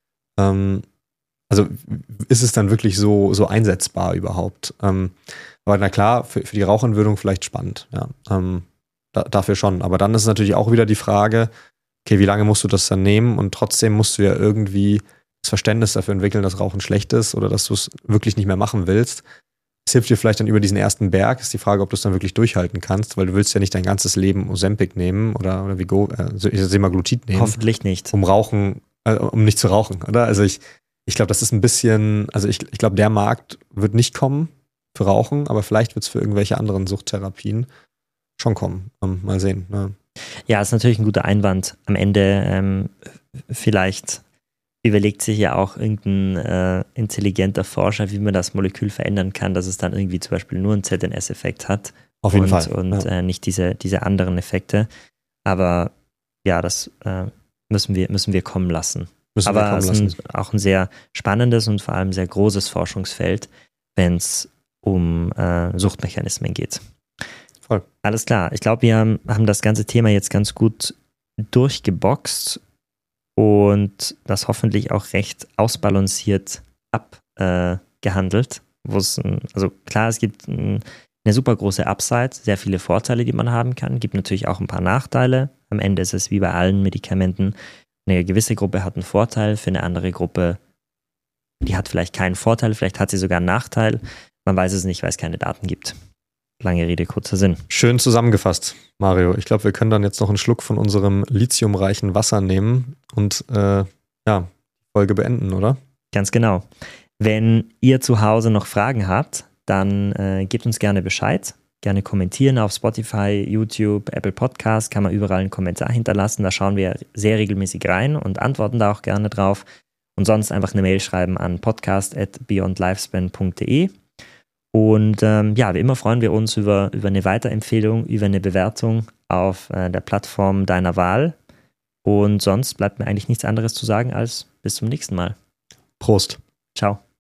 Speaker 1: also ist es dann wirklich so einsetzbar überhaupt? Aber na klar, für die Rauchentwöhnung vielleicht spannend, ja. Dafür schon. Aber dann ist es natürlich auch wieder die Frage, okay, wie lange musst du das dann nehmen? Und trotzdem musst du ja irgendwie das Verständnis dafür entwickeln, dass Rauchen schlecht ist oder dass du es wirklich nicht mehr machen willst. Es hilft dir vielleicht dann über diesen ersten Berg, ist die Frage, ob du es dann wirklich durchhalten kannst, weil du willst ja nicht dein ganzes Leben Ozempic nehmen oder Semaglutid nehmen.
Speaker 2: Hoffentlich nicht.
Speaker 1: Um nicht zu rauchen, oder? Also ich glaube, das ist ein bisschen, also ich glaube, der Markt wird nicht kommen für Rauchen, aber vielleicht wird es für irgendwelche anderen Suchttherapien schon kommen. Mal sehen. Ne?
Speaker 2: Ja, ist natürlich ein guter Einwand. Am Ende vielleicht überlegt sich ja auch irgendein intelligenter Forscher, wie man das Molekül verändern kann, dass es dann irgendwie zum Beispiel nur einen ZNS-Effekt hat.
Speaker 1: Auf jeden Fall.
Speaker 2: Und nicht diese anderen Effekte. Aber ja, das müssen wir kommen lassen. Aber es ist auch ein sehr spannendes und vor allem sehr großes Forschungsfeld, wenn es um Suchtmechanismen geht.
Speaker 1: Voll.
Speaker 2: Alles klar. Ich glaube, wir haben das ganze Thema jetzt ganz gut durchgeboxt. und das hoffentlich auch recht ausbalanciert abgehandelt. Also klar, es gibt eine super große Upside, sehr viele Vorteile, die man haben kann. Gibt natürlich auch ein paar Nachteile. Am Ende ist es wie bei allen Medikamenten. Eine gewisse Gruppe hat einen Vorteil, für eine andere Gruppe, die hat vielleicht keinen Vorteil, vielleicht hat sie sogar einen Nachteil. Man weiß es nicht, weil es keine Daten gibt. Lange Rede, kurzer Sinn.
Speaker 1: Schön zusammengefasst, Mario. Ich glaube, wir können dann jetzt noch einen Schluck von unserem lithiumreichen Wasser nehmen und die Folge beenden, oder?
Speaker 2: Ganz genau. Wenn ihr zu Hause noch Fragen habt, dann gebt uns gerne Bescheid. Gerne kommentieren auf Spotify, YouTube, Apple Podcast, kann man überall einen Kommentar hinterlassen. Da schauen wir sehr regelmäßig rein und antworten da auch gerne drauf. Und sonst einfach eine Mail schreiben an podcast@beyondlifespan.de. Und wie immer freuen wir uns über eine Weiterempfehlung, über eine Bewertung auf der Plattform deiner Wahl. Und sonst bleibt mir eigentlich nichts anderes zu sagen als bis zum nächsten Mal.
Speaker 1: Prost.
Speaker 2: Ciao.